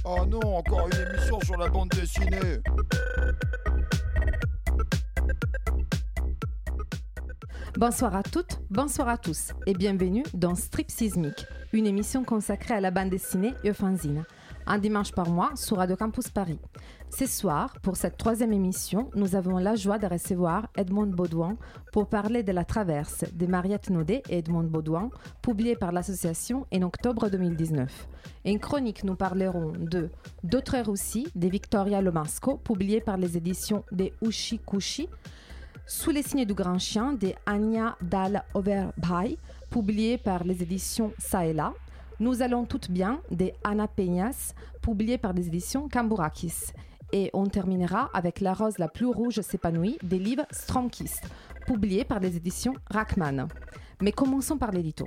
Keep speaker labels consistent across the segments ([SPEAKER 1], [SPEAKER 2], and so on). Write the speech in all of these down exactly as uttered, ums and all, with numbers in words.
[SPEAKER 1] Oh non, encore une émission sur la bande dessinée.
[SPEAKER 2] Bonsoir à toutes, bonsoir à tous et bienvenue dans Strip Sismique, une émission consacrée à la bande dessinée et au fanzine, un dimanche par mois sur Radio Campus Paris. Ce soir, pour cette troisième émission, nous avons la joie de recevoir Edmond Baudouin pour parler de La Traverse de Mariette Naudet et Edmond Baudouin, publiée par l'association en octobre deux mille dix-neuf. En chronique, nous parlerons de D'autres Roussi de Victoria Lomasco, publiée par les éditions des Ushi Kushi, Sous les signes du grand chien de Anya Dahl-Overbay, publié par les éditions Ça et là. Nous allons toutes bien de Anna Peñas, publié par les éditions Cambourakis. Et on terminera avec La rose la plus rouge s'épanouit des livres Stromkist, publié par les éditions Rachman. Mais commençons par l'édito.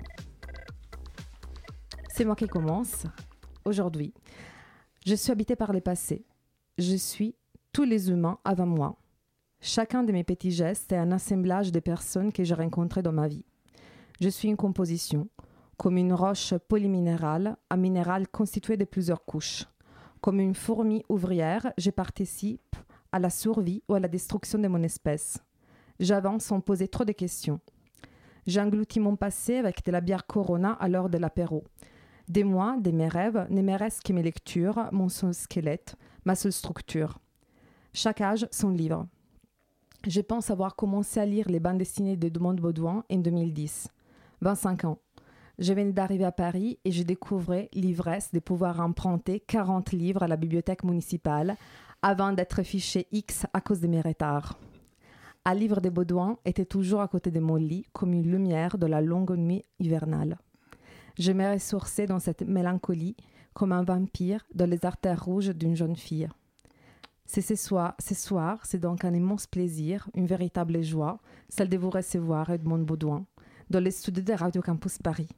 [SPEAKER 2] C'est moi qui commence aujourd'hui. Je suis habitée par le passé. Je suis tous les humains avant moi. Chacun de mes petits gestes est un assemblage de personnes que j'ai rencontrées dans ma vie. Je suis une composition, comme une roche polyminérale, un minéral constitué de plusieurs couches. Comme une fourmi ouvrière, je participe à la survie ou à la destruction de mon espèce. J'avance sans poser trop de questions. J'engloutis mon passé avec de la bière Corona à l'heure de l'apéro. De moi, de mes rêves, ne me reste que mes lectures, mon seul squelette, ma seule structure. Chaque âge, son livre. Je pense avoir commencé à lire les bandes dessinées de Edmond Baudouin en deux mille dix. vingt-cinq ans. Je venais d'arriver à Paris et je découvrais l'ivresse de pouvoir emprunter quarante livres à la bibliothèque municipale avant d'être fiché X à cause de mes retards. Un livre de Baudouin était toujours à côté de mon lit comme une lumière de la longue nuit hivernale. Je me ressourçais dans cette mélancolie comme un vampire dans les artères rouges d'une jeune fille. C'est ce soir, ce soir, c'est donc un immense plaisir, une véritable joie, celle de vous recevoir, Edmond Baudouin, dans les studios de Radio Campus Paris.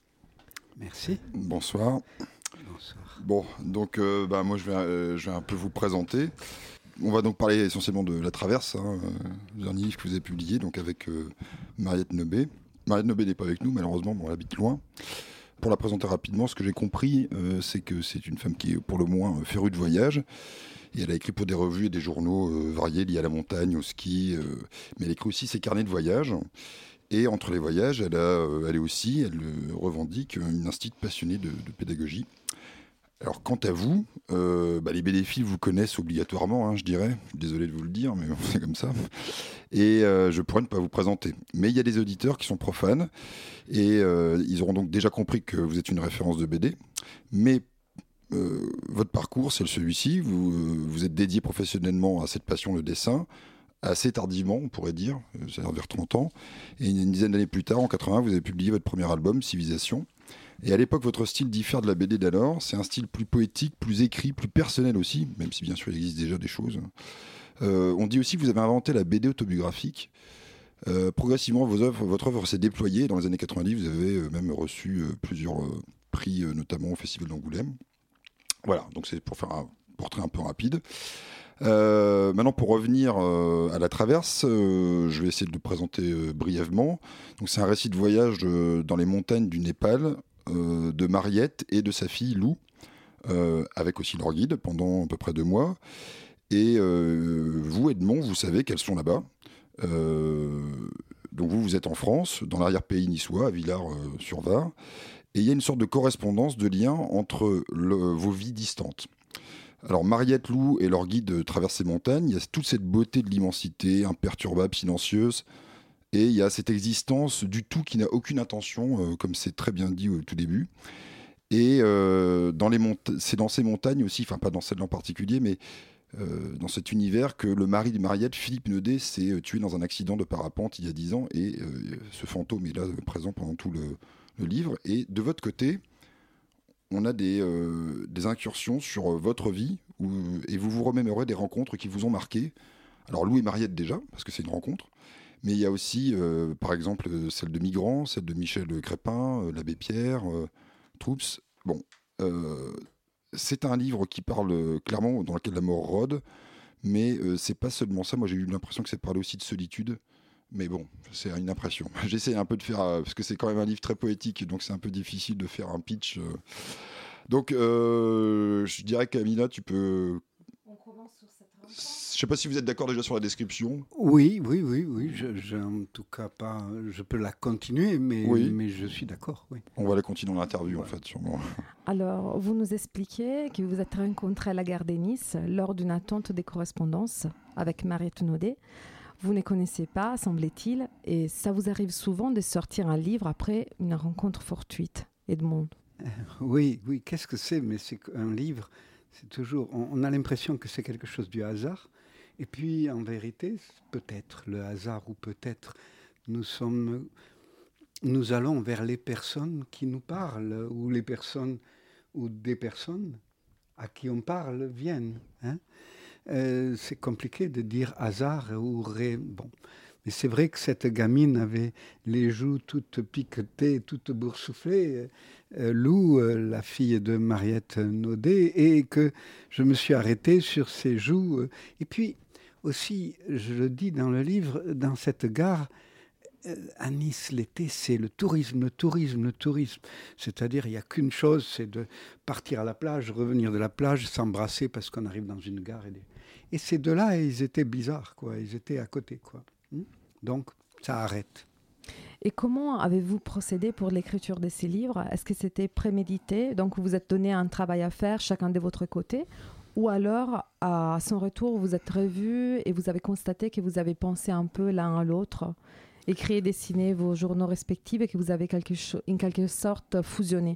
[SPEAKER 3] Merci.
[SPEAKER 1] Bonsoir.
[SPEAKER 3] Bonsoir.
[SPEAKER 1] Bon, donc euh, bah, moi je vais, euh, je vais un peu vous présenter. On va donc parler essentiellement de La Traverse, hein, euh, le dernier livre que vous avez publié, donc avec euh, Mariette Naudet. Mariette Naudet n'est pas avec nous, malheureusement, bon, elle habite loin. Pour la présenter rapidement, ce que j'ai compris, euh, c'est que c'est une femme qui est pour le moins euh, férue de voyage. Et elle a écrit pour des revues et des journaux euh, variés liés à la montagne, au ski. Euh, mais elle écrit aussi ses carnets de voyage. Et entre les voyages, elle, a, euh, elle est aussi, elle euh, revendique une institut passionnée de, de pédagogie. Alors, quant à vous, euh, bah, les bénéfices vous connaissent obligatoirement, hein, je dirais. Je suis désolé de vous le dire, mais bon, c'est comme ça. Et euh, je pourrais ne pas vous présenter. Mais il y a des auditeurs qui sont profanes. Et euh, ils auront donc déjà compris que vous êtes une référence de B D. Mais euh, votre parcours, c'est celui-ci. Vous, euh, vous êtes dédié professionnellement à cette passion, le dessin. Assez tardivement, on pourrait dire, c'est-à-dire vers trente ans. Et une dizaine d'années plus tard, en quatre-vingts, vous avez publié votre premier album, Civilisation. Et à l'époque, votre style diffère de la B D d'alors. C'est un style plus poétique, plus écrit, plus personnel aussi, même si bien sûr il existe déjà des choses. Euh, on dit aussi que vous avez inventé la B D autobiographique. Euh, progressivement, vos œuvres, votre œuvre s'est déployée. Dans les années quatre-vingt-dix, vous avez même reçu euh, plusieurs euh, prix, euh, notamment au Festival d'Angoulême. Voilà, donc c'est pour faire un portrait un peu rapide. Euh, maintenant, pour revenir euh, à La Traverse, euh, je vais essayer de le présenter euh, brièvement. Donc, c'est un récit de voyage euh, dans les montagnes du Népal euh, de Mariette et de sa fille Lou, euh, avec aussi leur guide pendant à peu près deux mois. Et euh, vous, Edmond, vous savez qu'elles sont là-bas. Euh, donc, vous, vous êtes en France, dans l'arrière-pays niçois, à Villars-sur-Var. Et il y a une sorte de correspondance, de lien entre le, vos vies distantes. Alors, Mariette, Lou et leur guide traversent ces montagnes. Il y a toute cette beauté de l'immensité, imperturbable, silencieuse. Et il y a cette existence du tout qui n'a aucune intention, euh, comme c'est très bien dit au tout début. Et euh, dans les mont- c'est dans ces montagnes aussi, enfin pas dans celle-là en particulier, mais euh, dans cet univers que le mari de Mariette, Philippe Naudet, s'est tué dans un accident de parapente il y a dix ans. Et euh, ce fantôme est là, présent pendant tout le, le livre. Et de votre côté, on a des, euh, des incursions sur votre vie où, et vous vous remémorez des rencontres qui vous ont marqué. Alors Lou et Mariette déjà, parce que c'est une rencontre, mais il y a aussi, euh, par exemple, celle de Migrants, celle de Michel Crépin, euh, l'abbé Pierre, euh, Troups. Bon, euh, c'est un livre qui parle clairement, dans lequel la mort rôde, mais euh, c'est pas seulement ça. Moi, j'ai eu l'impression que c'est parlé aussi de solitude. Mais bon, c'est une impression. J'essaie un peu de faire, euh, parce que c'est quand même un livre très poétique, donc c'est un peu difficile de faire un pitch. Euh. Donc, euh, je dirais qu'Amina, tu peux...
[SPEAKER 2] On commence sur cette rencontre.
[SPEAKER 1] Je sais pas si vous êtes d'accord déjà sur la description.
[SPEAKER 3] Oui, oui, oui, oui. Je, je, en tout cas, pas. Je peux la continuer, mais,
[SPEAKER 1] Oui.
[SPEAKER 3] mais je suis d'accord. Oui.
[SPEAKER 1] On va la continuer en interview, en fait, sûrement.
[SPEAKER 2] Alors, vous nous expliquez que vous vous êtes rencontrés à la gare de Nice lors d'une attente des correspondances avec Mariette Naudet. Vous ne connaissez pas, semble-t-il, et ça vous arrive souvent de sortir un livre après une rencontre fortuite. Edmond.
[SPEAKER 3] Oui, oui. Qu'est-ce que c'est? Mais c'est un livre. C'est toujours. On, on a l'impression que c'est quelque chose du hasard. Et puis, en vérité, peut-être le hasard ou peut-être nous sommes, nous allons vers les personnes qui nous parlent ou les personnes ou des personnes à qui on parle viennent. Hein. Euh, c'est compliqué de dire hasard ou ré. Bon, mais c'est vrai que cette gamine avait les joues toutes piquetées, toutes boursouflées. Euh, Lou, euh, la fille de Mariette Naudet, et que je me suis arrêté sur ses joues. Euh, et puis aussi, je le dis dans le livre, dans cette gare, euh, à Nice, l'été, c'est le tourisme, le tourisme, le tourisme. C'est-à-dire, il n'y a qu'une chose, c'est de partir à la plage, revenir de la plage, s'embrasser parce qu'on arrive dans une gare. Et, des... et ces deux-là, ils étaient bizarres, quoi. Ils étaient à côté, quoi. Donc, ça arrête.
[SPEAKER 2] Et comment avez-vous procédé pour l'écriture de ces livres? Est-ce que c'était prémédité? Donc, vous vous êtes donné un travail à faire, chacun de votre côté? Ou alors, à son retour, vous êtes revus et vous avez constaté que vous avez pensé un peu l'un à l'autre, écrit et dessiné vos journaux respectifs et que vous avez quelque cho- en quelque sorte fusionné?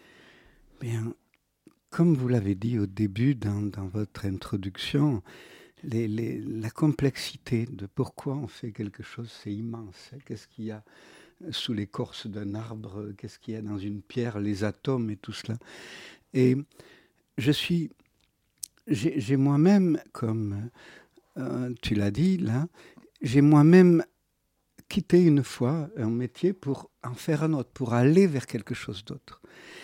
[SPEAKER 3] Bien, comme vous l'avez dit au début dans, dans votre introduction, les, les, la complexité de pourquoi on fait quelque chose, c'est immense. Qu'est-ce qu'il y a sous l'écorce d'un arbre? Qu'est-ce qu'il y a dans une pierre? Les atomes et tout cela. Et je suis... J'ai, j'ai moi-même, comme euh, tu l'as dit là, j'ai moi-même quitté une fois un métier pour en faire un autre, pour aller vers quelque chose d'autre.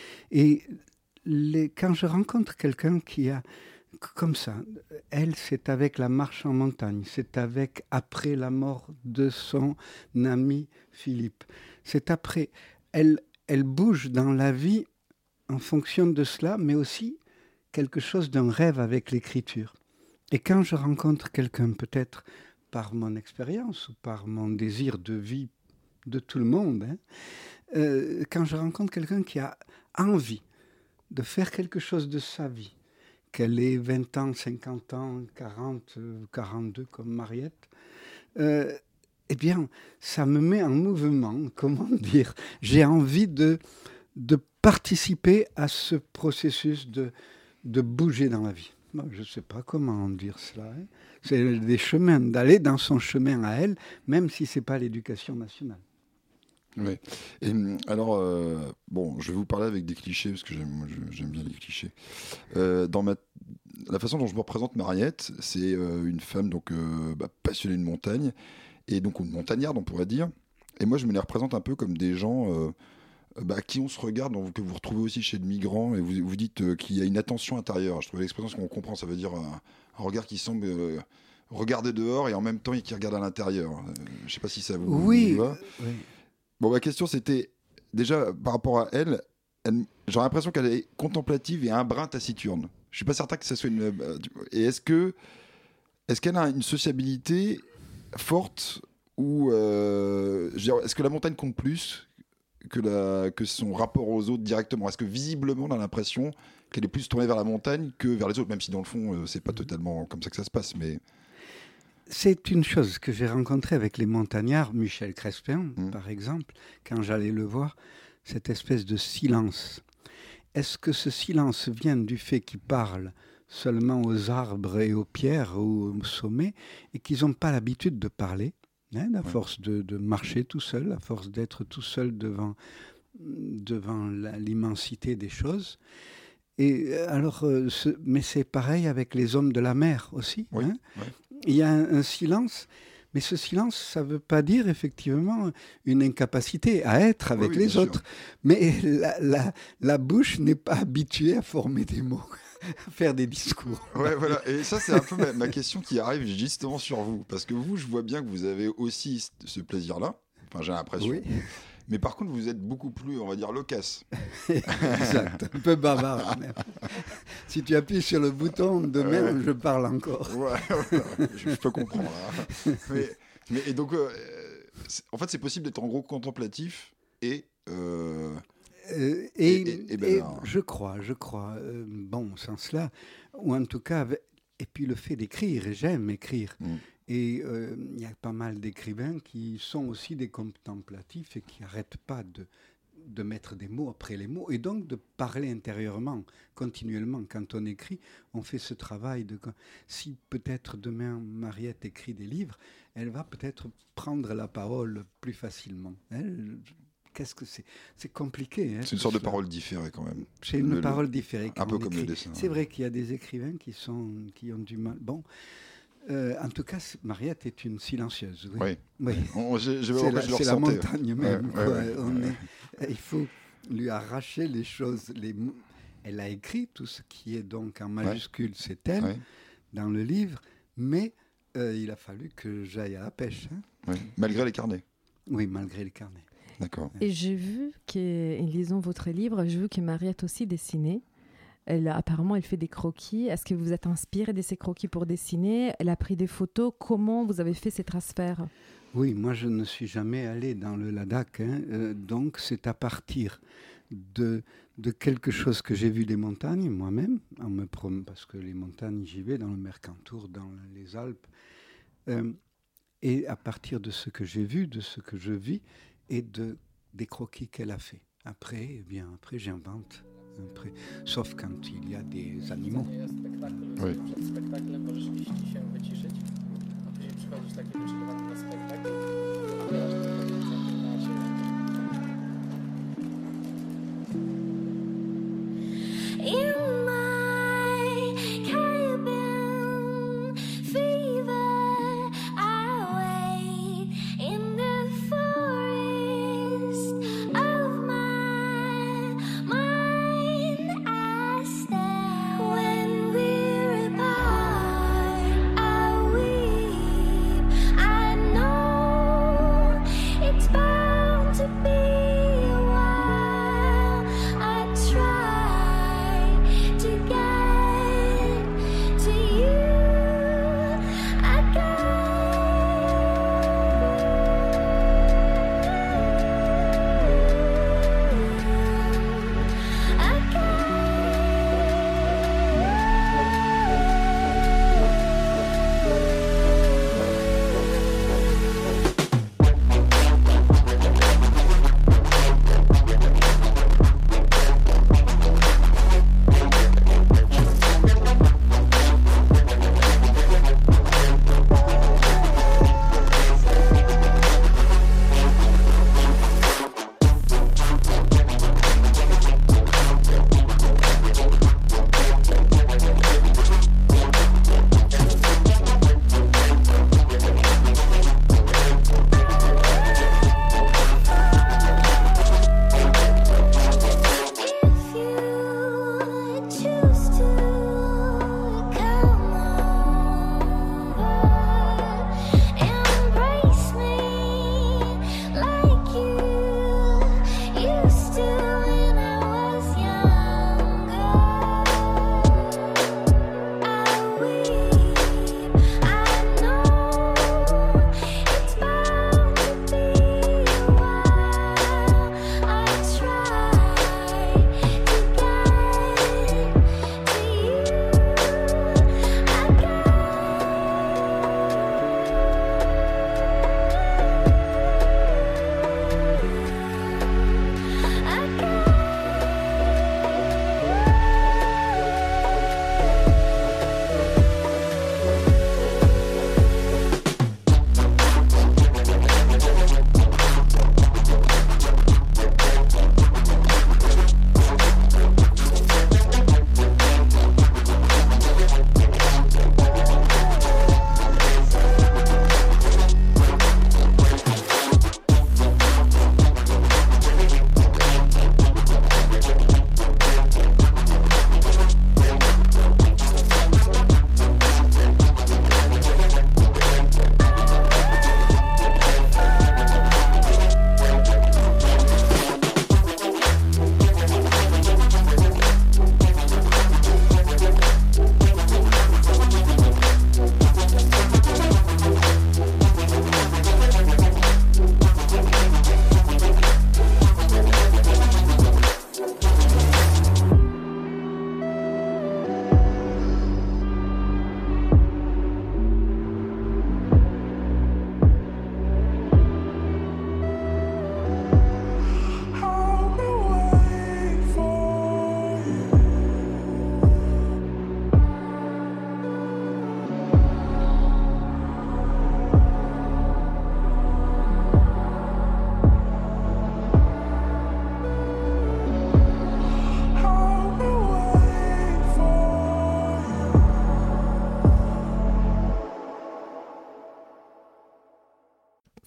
[SPEAKER 3] Et les, quand je rencontre quelqu'un qui a, comme ça, elle, c'est avec la marche en montagne, c'est avec, après la mort de son ami Philippe, c'est après, elle, elle bouge dans la vie en fonction de cela, mais aussi quelque chose d'un rêve avec l'écriture. Et quand je rencontre quelqu'un, peut-être par mon expérience ou par mon désir de vie de tout le monde, hein, euh, quand je rencontre quelqu'un qui a envie de faire quelque chose de sa vie, qu'elle ait vingt ans, cinquante ans, quarante, quarante-deux comme Mariette, euh, eh bien, ça me met en mouvement, comment dire, j'ai envie de, de participer à ce processus de de bouger dans la vie. Bon, je ne sais pas comment dire cela. Hein. C'est des chemins, d'aller dans son chemin à elle, même si ce n'est pas l'éducation nationale.
[SPEAKER 1] Oui. Et alors, euh, bon, je vais vous parler avec des clichés, parce que j'aime, j'aime bien les clichés. Euh, dans ma, la façon dont je me représente Mariette, c'est euh, une femme donc, euh, bah, passionnée de montagne, et donc une montagnarde, on pourrait dire. Et moi, je me les représente un peu comme des gens... Euh, Bah, qui on se regarde, donc, que vous retrouvez aussi chez le migrant, et vous vous dites euh, qu'il y a une attention intérieure. Je trouve l'expression qu'on comprend, ça veut dire un, un regard qui semble euh, regarder dehors et en même temps qui regarde à l'intérieur. Euh, je ne sais pas si ça vous,
[SPEAKER 3] oui,
[SPEAKER 1] vous va.
[SPEAKER 3] Oui.
[SPEAKER 1] Bon, ma question c'était déjà par rapport à elle, elle j'ai l'impression qu'elle est contemplative et un brin taciturne. Je suis pas certain que ça soit une. Euh, et est-ce que est-ce qu'elle a une sociabilité forte ou euh, je veux dire, est-ce que la montagne compte plus Que, la, que son rapport aux autres directement? Est-ce que visiblement on a l'impression qu'elle est plus tournée vers la montagne que vers les autres, même si dans le fond euh, c'est pas totalement comme ça que ça se passe, mais...
[SPEAKER 3] C'est une chose que j'ai rencontrée avec les montagnards, Michel Crespin mmh. par exemple, quand j'allais le voir, cette espèce de silence. Est-ce que ce silence vient du fait qu'ils parlent seulement aux arbres et aux pierres ou au sommet et qu'ils n'ont pas l'habitude de parler? Hein, à force de, de marcher tout seul, à force d'être tout seul devant, devant la, l'immensité des choses. Et alors, euh, ce, mais c'est pareil avec les hommes de la mer aussi.
[SPEAKER 1] Oui,
[SPEAKER 3] hein.
[SPEAKER 1] oui.
[SPEAKER 3] Il y a un, un silence, mais ce silence, ça ne veut pas dire effectivement une incapacité à être avec oui, oui, les autres. Sûr. Mais la, la, la bouche n'est pas habituée à former des mots. Faire des discours.
[SPEAKER 1] Ouais, voilà. Et ça, c'est un peu ma, ma question qui arrive justement sur vous. Parce que vous, je vois bien que vous avez aussi ce plaisir-là. Enfin, j'ai l'impression.
[SPEAKER 3] Oui.
[SPEAKER 1] Mais par contre, vous êtes beaucoup plus, on va dire, loquace.
[SPEAKER 3] Exact, un peu bavard même. Si tu appuies sur le bouton, demain, ouais. je parle encore.
[SPEAKER 1] Ouais, ouais, je, je peux comprendre. Hein. Mais, mais, et donc, euh, en fait, c'est possible d'être en gros contemplatif et... Euh,
[SPEAKER 3] euh, et, et, et, et, et je crois, je crois, euh, bon, au sens là, ou en tout cas, et puis le fait d'écrire, et j'aime écrire. Mm. Et il euh, y a pas mal d'écrivains qui sont aussi des contemplatifs et qui n'arrêtent pas de, de mettre des mots après les mots et donc de parler intérieurement, continuellement. Quand on écrit, on fait ce travail de... Si peut-être demain Mariette écrit des livres, elle va peut-être prendre la parole plus facilement. Elle, qu'est-ce que c'est ? C'est compliqué. Hein,
[SPEAKER 1] c'est une sorte de parole différée quand même.
[SPEAKER 3] C'est une le, parole différée.
[SPEAKER 1] Un peu comme écrit. Le dessin.
[SPEAKER 3] C'est vrai qu'il y a des écrivains qui, sont, qui ont du mal. Bon... Euh, en tout cas, Mariette est une silencieuse. Oui.
[SPEAKER 1] oui. oui. On, je, je,
[SPEAKER 3] c'est
[SPEAKER 1] je
[SPEAKER 3] la,
[SPEAKER 1] c'est
[SPEAKER 3] la montagne même.
[SPEAKER 1] Ouais, ouais, ouais,
[SPEAKER 3] On
[SPEAKER 1] ouais.
[SPEAKER 3] Est, il faut lui arracher les choses. Les, elle a écrit tout ce qui est donc en majuscule, ouais. c'est elle, ouais. dans le livre, mais euh, il a fallu que j'aille à la pêche. Hein.
[SPEAKER 1] Oui. Malgré les carnets.
[SPEAKER 3] Oui, malgré les carnets.
[SPEAKER 1] D'accord.
[SPEAKER 2] Et j'ai vu, qu'en lisant votre livre, j'ai vu que Mariette aussi dessinait. Elle, apparemment, elle fait des croquis. Est-ce que vous êtes inspiré de ces croquis pour dessiner ? Elle a pris des photos. Comment vous avez fait ces transferts ?
[SPEAKER 3] Oui, moi, je ne suis jamais allé dans le Ladakh. Hein, euh, donc, c'est à partir de, de quelque chose que j'ai vu des montagnes, moi-même, en me prom- parce que les montagnes, j'y vais dans le Mercantour, dans les Alpes. Euh, et à partir de ce que j'ai vu, de ce que je vis, et de, des croquis qu'elle a fait. Après, eh bien, après j'invente. Après, sauf quand il y a des animaux.
[SPEAKER 1] Oui.
[SPEAKER 4] I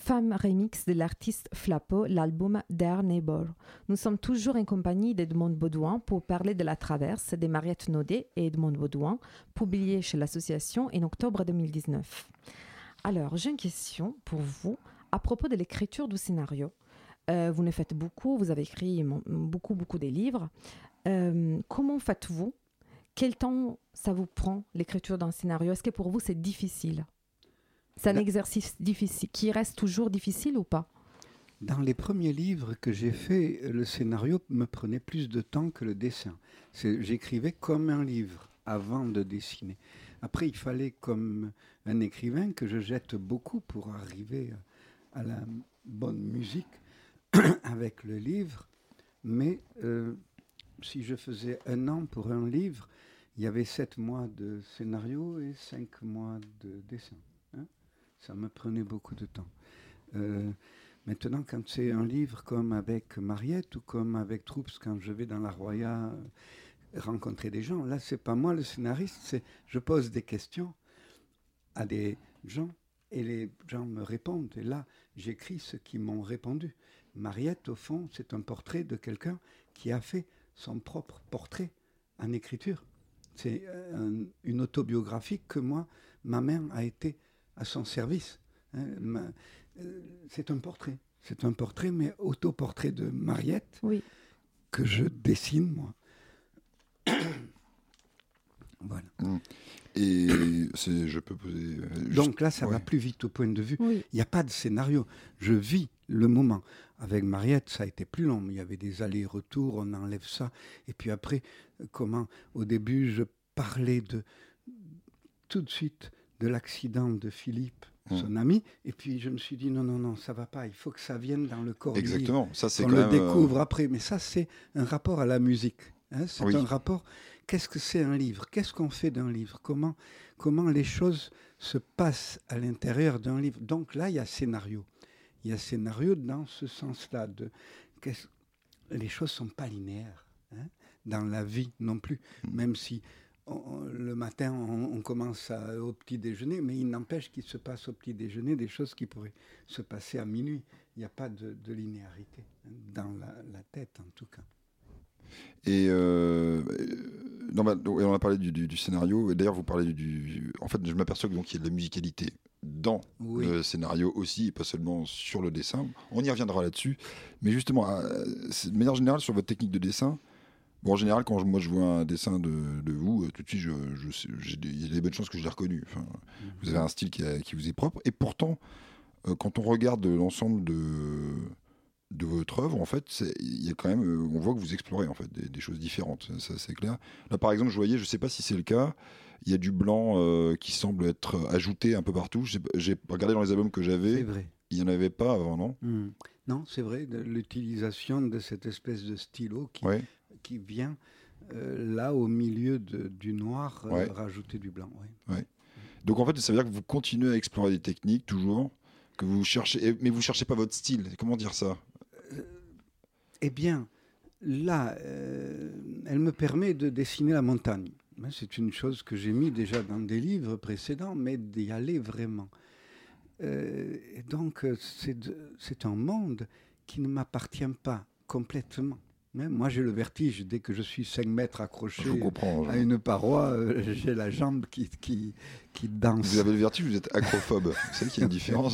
[SPEAKER 2] Femme remix de l'artiste Flapo, l'album Der Neighbor. Nous sommes toujours en compagnie d'Edmond Baudouin pour parler de La Traverse de Mariette Naudet et Edmond Baudouin, publié chez l'association en octobre deux mille dix-neuf. Alors, j'ai une question pour vous à propos de l'écriture du scénario. Euh, vous ne faites beaucoup, vous avez écrit beaucoup, beaucoup de livres. Euh, comment faites-vous? Quel temps ça vous prend, l'écriture d'un scénario? Est-ce que pour vous, c'est difficile? C'est un exercice difficile, qui reste toujours difficile ou pas?
[SPEAKER 3] Dans les premiers livres que j'ai faits, le scénario me prenait plus de temps que le dessin. C'est, j'écrivais comme un livre avant de dessiner. Après, il fallait, comme un écrivain, que je jette beaucoup pour arriver à la bonne musique avec le livre. Mais euh, si je faisais un an pour un livre, il y avait sept mois de scénario et cinq mois de dessin. Hein? Ça me prenait beaucoup de temps. Euh, maintenant, quand c'est un livre comme avec Mariette ou comme avec Troups, quand je vais dans la Roya rencontrer des gens, là, c'est pas moi le scénariste, c'est je pose des questions à des gens et les gens me répondent. Et là, j'écris ce qu'ils m'ont répondu. Mariette, au fond, c'est un portrait de quelqu'un qui a fait son propre portrait en écriture. C'est un, une autobiographie que moi, ma main a été à son service. Hein, ma, euh, c'est un portrait. C'est un portrait, mais autoportrait de Mariette,
[SPEAKER 2] oui,
[SPEAKER 3] que je dessine, moi. Voilà.
[SPEAKER 1] Et c'est, je peux poser... Juste,
[SPEAKER 3] donc là, ça
[SPEAKER 1] ouais.
[SPEAKER 3] va plus vite au point de vue.
[SPEAKER 2] oui.
[SPEAKER 3] Il n'y a pas de scénario. Je vis le moment. Avec Mariette, ça a été plus long. Il y avait des allers-retours, on enlève ça. Et puis après, comment, au début, je parlais de, tout de suite de l'accident de Philippe, mmh. son ami. Et puis je me suis dit, non, non, non, ça ne va pas. Il faut que ça vienne dans le corps.
[SPEAKER 1] Exactement. Ça, c'est
[SPEAKER 3] on
[SPEAKER 1] quand
[SPEAKER 3] le
[SPEAKER 1] même,
[SPEAKER 3] découvre
[SPEAKER 1] euh...
[SPEAKER 3] après. Mais ça, c'est un rapport à la musique. Hein, c'est
[SPEAKER 1] oui.
[SPEAKER 3] un rapport... Qu'est-ce que c'est un livre? Qu'est-ce qu'on fait d'un livre? Comment, comment les choses se passent à l'intérieur d'un livre? Donc là, il y a scénario. Il y a scénario dans ce sens-là. De, les choses ne sont pas linéaires. Hein, dans la vie non plus. Mmh. Même si on, le matin, on, on commence à, au petit déjeuner, mais il n'empêche qu'il se passe au petit déjeuner des choses qui pourraient se passer à minuit. Il n'y a pas de, de linéarité hein, dans la, la tête, en tout cas.
[SPEAKER 1] Et euh, non, bah, on a parlé du, du, du scénario. Et d'ailleurs, vous parlez du, du. En fait, je m'aperçois qu'il y a de la musicalité dans oui. le scénario aussi, et pas seulement sur le dessin. On y reviendra là-dessus. Mais justement, de manière générale, sur votre technique de dessin, bon, en général, quand je, moi je vois un dessin de, de vous, tout de suite, je, je, j'ai des, il y a des bonnes chances que je l'ai reconnu. Enfin, mm-hmm. Vous avez un style qui, a, qui vous est propre. Et pourtant, euh, quand on regarde l'ensemble de. de votre œuvre, en fait, il y a quand même, euh, on voit que vous explorez en fait des, des choses différentes, ça, ça c'est clair. Là, par exemple, je voyais, je sais pas si c'est le cas, il y a du blanc euh, qui semble être ajouté un peu partout. J'ai, j'ai regardé dans les albums que j'avais,
[SPEAKER 3] c'est vrai.
[SPEAKER 1] Il y en avait pas avant, non?
[SPEAKER 3] Mmh. Non, c'est vrai, de l'utilisation de cette espèce de stylo qui, ouais. qui vient euh, là au milieu de, du noir, euh, ouais. rajouter du blanc. Ouais.
[SPEAKER 1] Ouais. Donc en fait, ça veut dire que vous continuez à explorer des techniques toujours, que vous cherchez, mais vous cherchez pas votre style. Comment dire ça?
[SPEAKER 3] Euh, eh bien, là, euh, elle me permet de dessiner la montagne. C'est une chose que j'ai mis déjà dans des livres précédents, mais d'y aller vraiment. Euh, et donc, c'est, de, c'est un monde qui ne m'appartient pas complètement. Mais moi, j'ai le vertige. Dès que je suis cinq mètres accroché à une paroi, euh, j'ai la jambe qui, qui, qui danse.
[SPEAKER 1] Vous avez le vertige, vous êtes acrophobe. C'est qu'il y a une différence.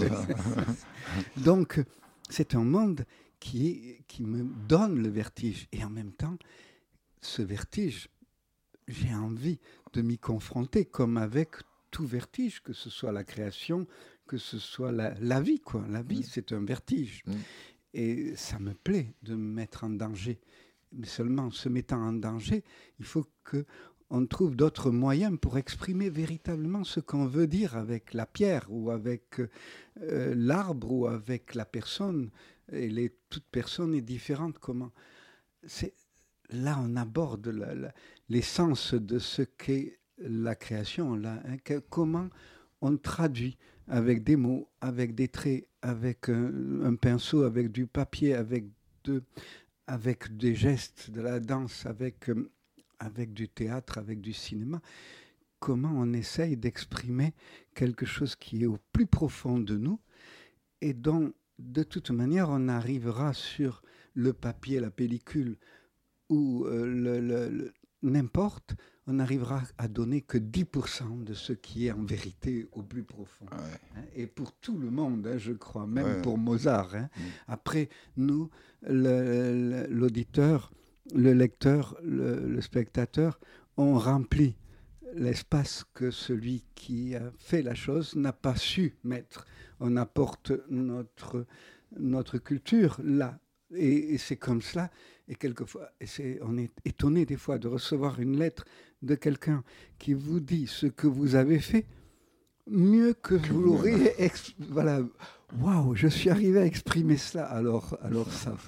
[SPEAKER 3] Donc, c'est un monde qui, est, qui me donne le vertige. Et en même temps, ce vertige, j'ai envie de m'y confronter, comme avec tout vertige, que ce soit la création, que ce soit la, la vie, quoi. La vie, mmh. c'est un vertige. Mmh. Et ça me plaît de me mettre en danger. Mais seulement en se mettant en danger, il faut qu'on trouve d'autres moyens pour exprimer véritablement ce qu'on veut dire avec la pierre ou avec euh, l'arbre ou avec la personne. Et les, toute personne est différente. Comment c'est, là, on aborde la, la, l'essence de ce qu'est la création. Là, hein, que, comment on traduit avec des mots, avec des traits, avec un, un pinceau, avec du papier, avec, de, avec des gestes, de la danse, avec, euh, avec du théâtre, avec du cinéma. Comment on essaye d'exprimer quelque chose qui est au plus profond de nous et dont, de toute manière, on arrivera sur le papier, la pellicule, ou euh, le, le, le, n'importe, on n'arrivera à donner que dix pour cent de ce qui est en vérité au plus profond.
[SPEAKER 1] Ouais.
[SPEAKER 3] Hein, et pour tout le monde, hein, je crois, même
[SPEAKER 1] ouais.
[SPEAKER 3] pour Mozart. Hein.
[SPEAKER 1] Mmh.
[SPEAKER 3] Après, nous, le, le, l'auditeur, le lecteur, le, le spectateur, on remplit l'espace que celui qui a fait la chose n'a pas su mettre. On apporte notre, notre culture là. Et, et c'est comme cela. Et quelquefois, et c'est, on est étonné des fois de recevoir une lettre de quelqu'un qui vous dit ce que vous avez fait mieux que, que vous l'auriez. Ex- voilà. Waouh, je suis arrivé à exprimer cela. Alors, alors ça va.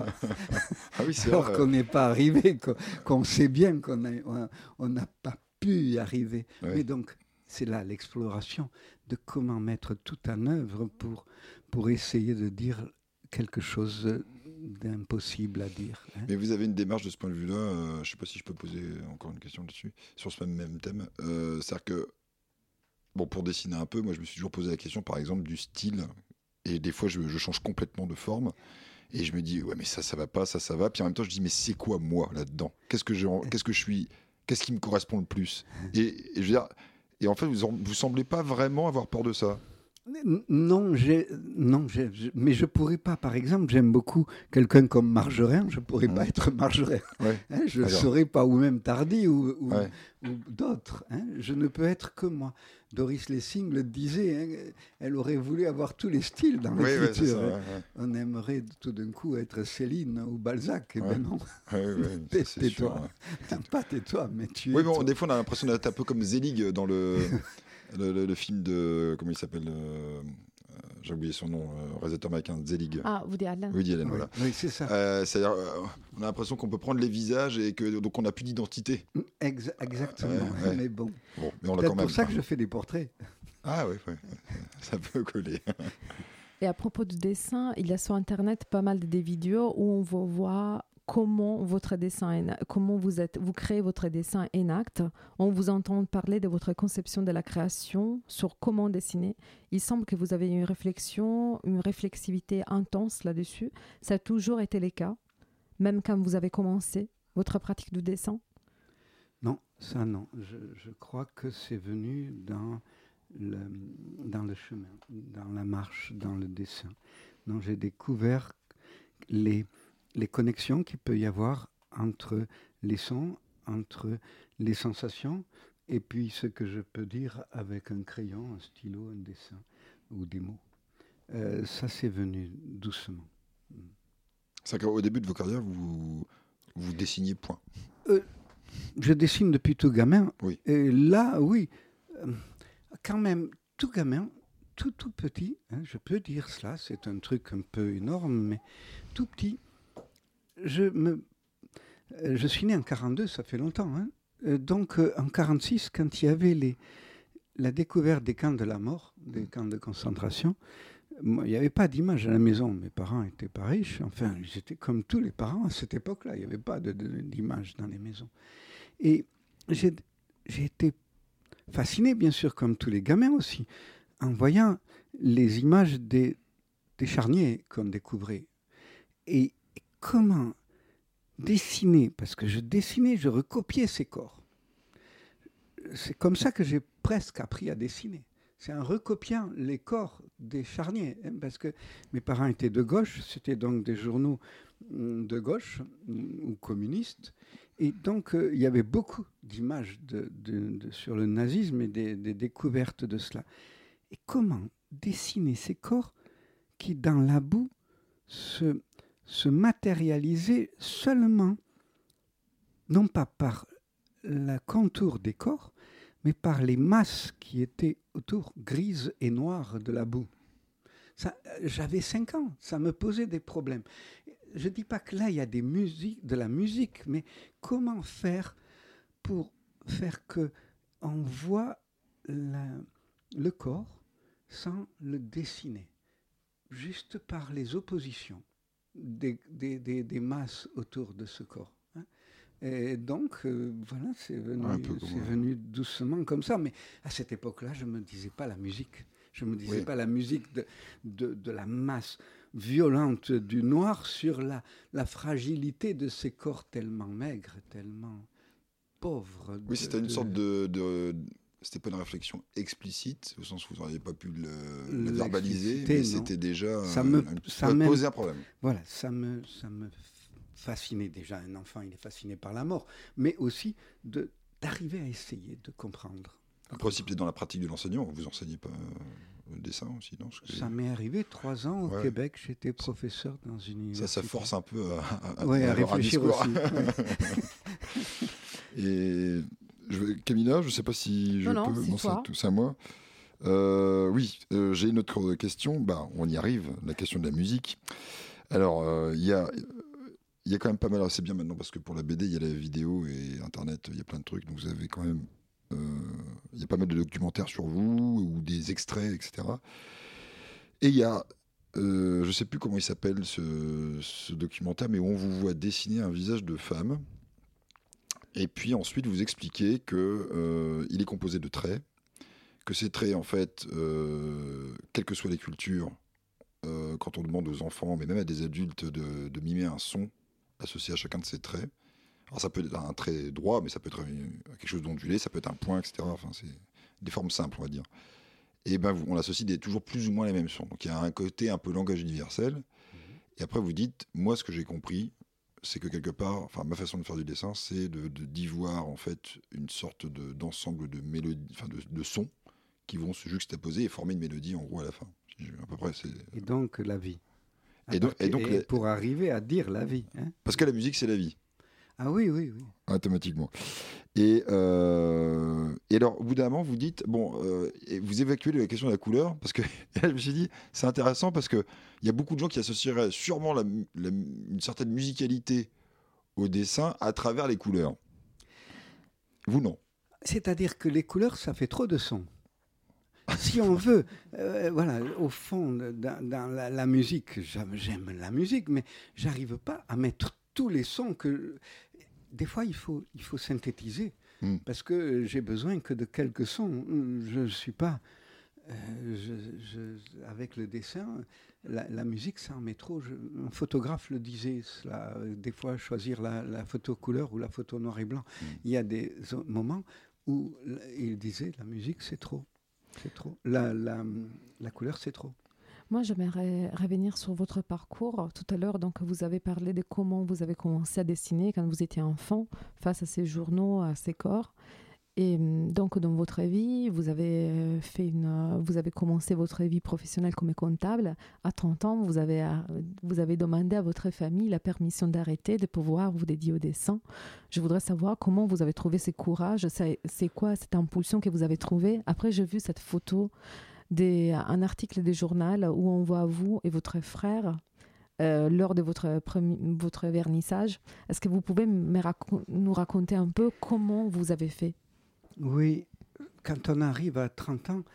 [SPEAKER 1] Ah oui, c'est
[SPEAKER 3] alors
[SPEAKER 1] vrai.
[SPEAKER 3] qu'on n'est pas arrivé, qu'on, qu'on sait bien qu'on a, on, on n'a pas pu y arriver.
[SPEAKER 1] Ouais.
[SPEAKER 3] Mais donc, c'est là l'exploration de comment mettre tout en œuvre pour, pour essayer de dire quelque chose d'impossible à dire. Hein.
[SPEAKER 1] Mais vous avez une démarche de ce point de vue-là, euh, je ne sais pas si je peux poser encore une question là-dessus, sur ce même, même thème. Euh, c'est-à-dire que, bon, pour dessiner un peu, moi je me suis toujours posé la question, par exemple, du style. Et des fois, je, je change complètement de forme. Et je me dis, ouais, mais ça, ça va pas, ça, ça va. Puis en même temps, je dis, mais c'est quoi moi là-dedans ? Qu'est-ce que, j'ai, qu'est-ce que je suis ? Qu'est-ce qui me correspond le plus ? et, et je veux dire, et en fait, vous ne semblez pas vraiment avoir peur de ça.
[SPEAKER 3] Non, j'ai, non j'ai, je, mais je ne pourrais pas, par exemple, j'aime beaucoup quelqu'un comme Margerin, je ne pourrais mmh. pas être Margerin.
[SPEAKER 1] Ouais.
[SPEAKER 3] Hein, je ne serais pas, ou même Tardy, ou, ou, ouais. ou d'autres. Hein, je ne peux être que moi. Doris Lessing le disait, hein, elle aurait voulu avoir tous les styles dans
[SPEAKER 1] oui,
[SPEAKER 3] l'écriture.
[SPEAKER 1] Ouais,
[SPEAKER 3] hein.
[SPEAKER 1] ouais, ouais.
[SPEAKER 3] On aimerait tout d'un coup être Céline ou Balzac. Eh
[SPEAKER 1] ouais.
[SPEAKER 3] ben non,
[SPEAKER 1] ouais, ouais,
[SPEAKER 3] Tais,
[SPEAKER 1] c'est
[SPEAKER 3] tais-toi.
[SPEAKER 1] Sûr,
[SPEAKER 3] pas tais-toi, mais tu
[SPEAKER 1] oui,
[SPEAKER 3] es
[SPEAKER 1] bon,
[SPEAKER 3] toi.
[SPEAKER 1] Des fois, on a l'impression d'être un peu comme Zelig dans le, le, le, le film de... Comment il s'appelle euh, j'ai oublié son nom, euh, réalisateur américain, Zelig.
[SPEAKER 2] Ah, Woody Allen.
[SPEAKER 1] Woody Allen,
[SPEAKER 3] oui.
[SPEAKER 1] voilà.
[SPEAKER 3] Oui, c'est ça.
[SPEAKER 1] Euh, c'est-à-dire, euh, on a l'impression qu'on peut prendre les visages et que donc on n'a plus d'identité.
[SPEAKER 3] Ex- exactement,
[SPEAKER 1] euh, ouais.
[SPEAKER 3] mais bon.
[SPEAKER 1] bon mais on l'a
[SPEAKER 3] peut-être
[SPEAKER 1] quand même.
[SPEAKER 3] pour ça que je fais des portraits.
[SPEAKER 1] Ah oui, ouais. Ça peut coller.
[SPEAKER 2] Et à propos du dessin, il y a sur Internet pas mal de des vidéos où on vous voit comment votre dessin est, comment vous êtes, vous créez votre dessin en acte. On vous entend parler de votre conception de la création, sur comment dessiner. Il semble que vous avez une réflexion, une réflexivité intense là-dessus. Ça a toujours été le cas, même quand vous avez commencé votre pratique du dessin.
[SPEAKER 3] Non, ça non. Je, je crois que c'est venu dans le, dans le chemin, dans la marche, dans le dessin. Non, j'ai découvert les les connexions qu'il peut y avoir entre les sons, entre les sensations, et puis ce que je peux dire avec un crayon, un stylo, un dessin ou des mots. Euh, ça, c'est venu doucement.
[SPEAKER 1] C'est-à-dire qu'au début de vos carrières, vous, vous dessiniez point.
[SPEAKER 3] Euh, je dessine depuis tout gamin.
[SPEAKER 1] Oui.
[SPEAKER 3] Et là, oui, euh, quand même, tout gamin, tout, tout petit, hein, je peux dire cela, c'est un truc un peu énorme, mais tout petit, Je, me, je suis né en quarante-deux, ça fait longtemps. Hein. Donc, euh, en quarante-six, quand il y avait les, la découverte des camps de la mort, des camps de concentration, moi, il n'y avait pas d'image à la maison. Mes parents n'étaient pas riches. Enfin, ils étaient comme tous les parents à cette époque-là. Il n'y avait pas de, de, d'image dans les maisons. Et j'ai, j'ai été fasciné, bien sûr, comme tous les gamins aussi, en voyant les images des, des charniers qu'on découvrait. Et comment dessiner, parce que je dessinais, je recopiais ces corps. C'est comme ça que j'ai presque appris à dessiner. C'est en recopiant les corps des charniers, hein, parce que mes parents étaient de gauche, c'était donc des journaux de gauche ou communistes, et donc euh, il y avait beaucoup d'images de, de, de, sur le nazisme et des, des découvertes de cela. Et comment dessiner ces corps qui, dans la boue, se se matérialiser seulement, non pas par le contour des corps, mais par les masses qui étaient autour, grises et noires de la boue. Ça, j'avais cinq ans, ça me posait des problèmes. Je ne dis pas que là, il y a des musiques, de la musique, mais comment faire pour faire qu'on voit la, le corps sans le dessiner, juste par les oppositions Des, des, des, des masses autour de ce corps. Hein. Et donc, euh, voilà, c'est venu,
[SPEAKER 1] ouais,
[SPEAKER 3] c'est venu doucement comme ça. Mais à cette époque-là, je ne me disais pas la musique. Je ne me disais
[SPEAKER 1] Oui.
[SPEAKER 3] pas la musique de, de, de la masse violente du noir sur la, la fragilité de ces corps tellement maigres, tellement pauvres.
[SPEAKER 1] Oui,
[SPEAKER 3] de,
[SPEAKER 1] c'était une
[SPEAKER 3] de...
[SPEAKER 1] sorte de, de... C'était pas une réflexion explicite, au sens où vous n'auriez pas pu le, le verbaliser, mais
[SPEAKER 3] non.
[SPEAKER 1] c'était déjà
[SPEAKER 3] ça me,
[SPEAKER 1] un,
[SPEAKER 3] ça
[SPEAKER 1] un,
[SPEAKER 3] même,
[SPEAKER 1] poser un problème.
[SPEAKER 3] Voilà, ça me, ça me fascinait déjà. Un enfant, il est fasciné par la mort, mais aussi de, d'arriver à essayer de comprendre.
[SPEAKER 1] Après aussi, peut-être dans la pratique de l'enseignement, vous enseignez pas le dessin aussi, non? Parce que...
[SPEAKER 3] Ça m'est arrivé trois ans au
[SPEAKER 1] ouais.
[SPEAKER 3] Québec, j'étais professeur dans une université.
[SPEAKER 1] Ça, ça force un peu à, à,
[SPEAKER 3] ouais, à,
[SPEAKER 1] à
[SPEAKER 3] réfléchir aussi.
[SPEAKER 1] Ouais. Et je vais, Camilla, je ne sais pas si je
[SPEAKER 2] non,
[SPEAKER 1] peux.
[SPEAKER 2] Non, c'est
[SPEAKER 1] non,
[SPEAKER 2] toi.
[SPEAKER 1] c'est, c'est à moi. Euh, oui, euh, j'ai une autre question. Bah, on y arrive, la question de la musique. Alors, il euh, y a. Il y a quand même pas mal, alors c'est bien maintenant parce que pour la B D, il y a la vidéo et Internet, il y a plein de trucs, donc vous avez quand même, euh, il y a pas mal de documentaires sur vous ou des extraits, et cetera. Et il y a, euh, je sais plus comment il s'appelle ce, ce documentaire, mais où on vous voit dessiner un visage de femme, et puis ensuite vous expliquez que euh, il est composé de traits, que ces traits en fait, euh, quelles que soient les cultures, euh, quand on demande aux enfants, mais même à des adultes, de, de mimer un son associé à chacun de ces traits. Alors ça peut être un trait droit, mais ça peut être quelque chose d'ondulé, ça peut être un point, et cetera. Enfin, c'est des formes simples, on va dire. Et ben, on associe des, toujours plus ou moins les mêmes sons. Donc il y a un côté un peu langage universel. Mmh. Et après, vous dites, moi, ce que j'ai compris, c'est que quelque part, enfin, ma façon de faire du dessin, c'est de, de, d'y voir en fait une sorte de, d'ensemble de mélodies, enfin, de, de sons qui vont se juxtaposer et former une mélodie en gros à la fin. À peu près, c'est...
[SPEAKER 3] Et donc la vie.
[SPEAKER 1] Et donc, et donc
[SPEAKER 3] et pour arriver à dire la vie. Hein.
[SPEAKER 1] Parce que la musique, c'est la vie.
[SPEAKER 3] Ah oui, oui, oui.
[SPEAKER 1] Automatiquement. Et, euh, et alors, au bout d'un moment, vous dites, bon, euh, et vous évacuez la question de la couleur, parce que je me suis dit, c'est intéressant parce qu'il y a beaucoup de gens qui associeraient sûrement la, la, une certaine musicalité au dessin à travers les couleurs. Vous, non.
[SPEAKER 3] C'est-à-dire que les couleurs, ça fait trop de sons. Si on veut, euh, voilà, au fond, dans, dans la, la musique, j'aime, j'aime la musique, mais j'arrive pas à mettre tous les sons que... Des fois, il faut, il faut synthétiser, mm. parce que j'ai besoin que de quelques sons. Je ne suis pas... Euh, je, je, avec le dessin, la, la musique, ça en met trop. Je, un photographe le disait, cela, des fois, choisir la, la photo couleur ou la photo noir et blanc. Mm. Il y a des moments où il disait, la musique, c'est trop. C'est trop. La, la, la couleur, c'est trop.
[SPEAKER 2] Moi, j'aimerais revenir sur votre parcours. Tout à l'heure, donc, vous avez parlé de comment vous avez commencé à dessiner quand vous étiez enfant, face à ces journaux, à ces corps. Et donc, dans votre vie, vous avez, fait une, vous avez commencé votre vie professionnelle comme comptable. À trente ans, vous avez, vous avez demandé à votre famille la permission d'arrêter, de pouvoir vous dédier au dessin. Je voudrais savoir comment vous avez trouvé ce courage. C'est, c'est quoi cette impulsion que vous avez trouvée? Après, j'ai vu cette photo, des, un article du journal où on voit vous et votre frère euh, lors de votre, premier, votre vernissage. Est-ce que vous pouvez me raco- nous raconter un peu comment vous avez fait?
[SPEAKER 3] Oui, quand on arrive à trente ans,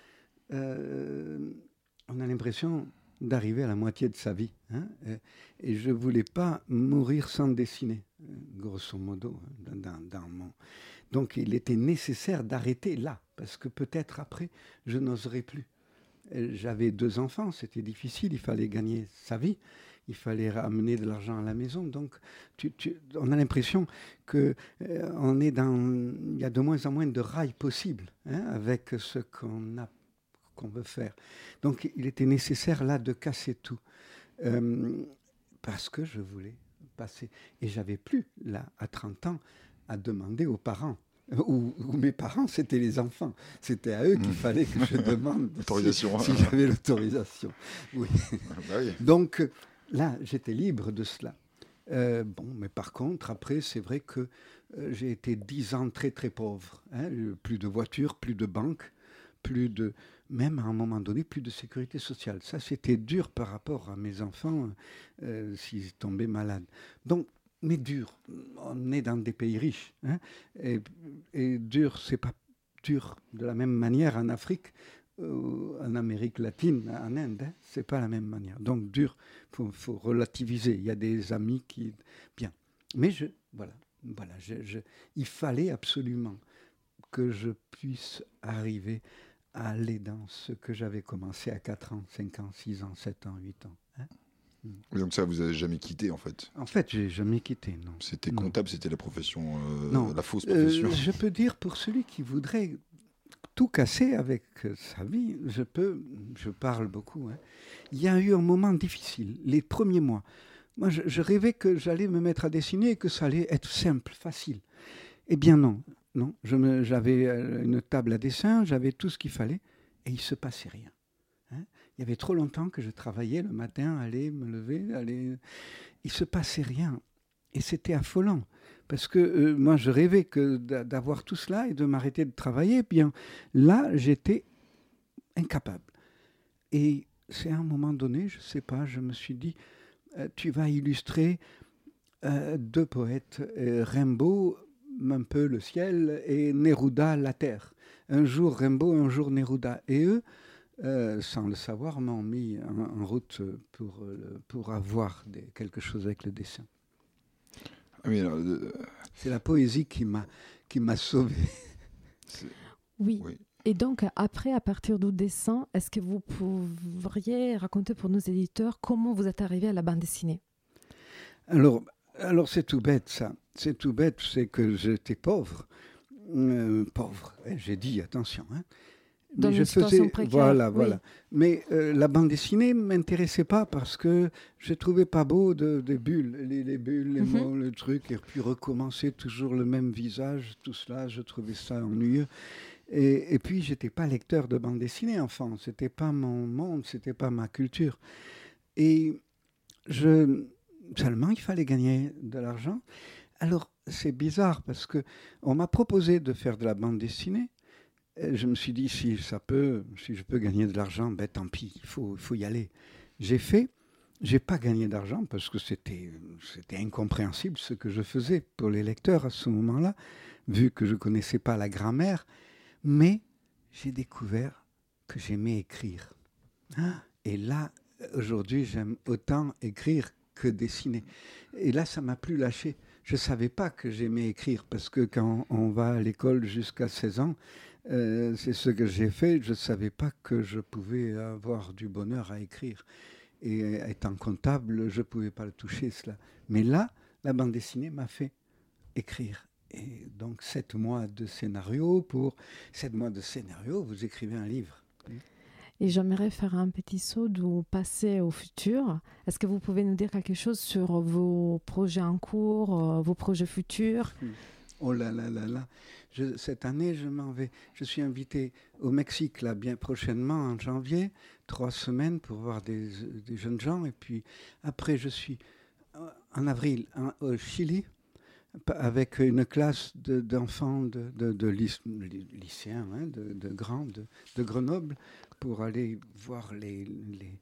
[SPEAKER 3] euh, on a l'impression d'arriver à la moitié de sa vie. Hein, et, et je ne voulais pas mourir sans dessiner, grosso modo. Dans, dans mon... Donc il était nécessaire d'arrêter là, parce que peut-être après, je n'oserais plus. J'avais deux enfants, c'était difficile, il fallait gagner sa vie. Il fallait ramener de l'argent à la maison. Donc, tu, tu, on a l'impression que euh, on est dans, il y a de moins en moins de rails possibles hein, avec ce qu'on a, qu'on veut faire. Donc, il était nécessaire là de casser tout euh, parce que je voulais passer. Et j'avais plus là à trente ans à demander aux parents. Ou, ou mes parents, c'était les enfants. C'était à eux qu'il mmh. fallait que je demande
[SPEAKER 1] l'autorisation.
[SPEAKER 3] si, si j'avais l'autorisation. Oui.
[SPEAKER 1] Bah oui.
[SPEAKER 3] Donc là, j'étais libre de cela. Euh, bon, mais par contre, après, c'est vrai que euh, j'ai été dix ans très très pauvre. Hein, plus de voiture, plus de banque, plus de, même à un moment donné, plus de sécurité sociale. Ça, c'était dur par rapport à mes enfants euh, s'ils tombaient malades. Donc, mais dur. On est dans des pays riches. Hein, et, et dur, c'est pas dur de la même manière en Afrique, euh, en Amérique latine, en Inde. Hein, c'est pas la même manière. Donc dur, faut, faut relativiser. Il y a des amis qui, bien. Mais je, voilà, voilà. Je, je, il fallait absolument que je puisse arriver à aller dans ce que j'avais commencé à quatre ans, cinq ans, six ans, sept ans, huit ans. Hein.
[SPEAKER 1] Et donc ça, vous n'avez jamais quitté, en fait?
[SPEAKER 3] En fait, je n'ai jamais quitté, non.
[SPEAKER 1] C'était
[SPEAKER 3] non.
[SPEAKER 1] comptable, c'était la profession, euh,
[SPEAKER 3] non.
[SPEAKER 1] la fausse profession.
[SPEAKER 3] Euh, je peux dire, pour celui qui voudrait tout casser avec euh, sa vie, je peux, je parle beaucoup. Hein. Il y a eu un moment difficile, les premiers mois. Moi, je, je rêvais que j'allais me mettre à dessiner et que ça allait être simple, facile. Eh bien non, non. Je me, j'avais une table à dessin, j'avais tout ce qu'il fallait et il ne se passait rien. Hein. Il y avait trop longtemps que je travaillais le matin, aller me lever, aller... Il ne se passait rien. Et c'était affolant. Parce que euh, moi, je rêvais que d'avoir tout cela et de m'arrêter de travailler. Eh bien, là, j'étais incapable. Et c'est à un moment donné, je ne sais pas, je me suis dit, euh, tu vas illustrer euh, deux poètes, euh, Rimbaud, un peu le ciel, et Neruda, la terre. Un jour Rimbaud, un jour Neruda. Et eux, euh, sans le savoir, m'ont mis en, en route pour, pour avoir des, quelque chose avec le dessin.
[SPEAKER 1] Oui, alors, euh...
[SPEAKER 3] C'est la poésie qui m'a, qui m'a sauvé.
[SPEAKER 2] Oui. oui. Et donc, après, à partir du dessin, est-ce que vous pourriez raconter pour nos éditeurs comment vous êtes arrivé à la bande dessinée? Alors,
[SPEAKER 3] alors c'est tout bête, ça. C'est tout bête, c'est que j'étais pauvre. Euh, pauvre, j'ai dit, attention. Hein.
[SPEAKER 2] Dans
[SPEAKER 3] Mais
[SPEAKER 2] une
[SPEAKER 3] je
[SPEAKER 2] situation
[SPEAKER 3] faisais,
[SPEAKER 2] précaire.
[SPEAKER 3] Voilà,
[SPEAKER 2] oui.
[SPEAKER 3] voilà. Mais euh, la bande dessinée ne m'intéressait pas parce que je ne trouvais pas beau de, de bulles, les, les bulles, les mm-hmm. mots, le truc, et puis recommencer toujours le même visage, tout cela, je trouvais ça ennuyeux. Et, et puis, je n'étais pas lecteur de bande dessinée, enfant. Ce n'était pas mon monde, ce n'était pas ma culture. Et je, seulement, il fallait gagner de l'argent. Alors, c'est bizarre parce qu'on m'a proposé de faire de la bande dessinée. Et je me suis dit, si ça peut, si je peux gagner de l'argent, ben tant pis, il faut, il faut y aller. J'ai fait, j'ai pas gagné d'argent parce que c'était, c'était incompréhensible ce que je faisais pour les lecteurs à ce moment-là, vu que je connaissais pas la grammaire. Mais j'ai découvert que j'aimais écrire. Et là, aujourd'hui, j'aime autant écrire que dessiner. Et là, ça m'a plus lâché. Je savais pas que j'aimais écrire parce que quand on va à l'école jusqu'à seize ans, Euh, c'est ce que j'ai fait. Je ne savais pas que je pouvais avoir du bonheur à écrire. Et étant comptable, je ne pouvais pas le toucher, cela. Mais là, la bande dessinée m'a fait écrire. Et donc, sept mois de scénario. Pour sept mois de scénario, vous écrivez un livre.
[SPEAKER 2] Et j'aimerais faire un petit saut du passé au futur. Est-ce que vous pouvez nous dire quelque chose sur vos projets en cours, vos projets futurs ?
[SPEAKER 3] Oh là là là là. Je, cette année, je m'en vais. Je suis invité au Mexique, là, bien prochainement, en janvier, trois semaines pour voir des, des jeunes gens. Et puis après, je suis en avril en, au Chili avec une classe de, d'enfants de, de, de lycéens, hein, de, de grands, de, de Grenoble, pour aller voir les, les,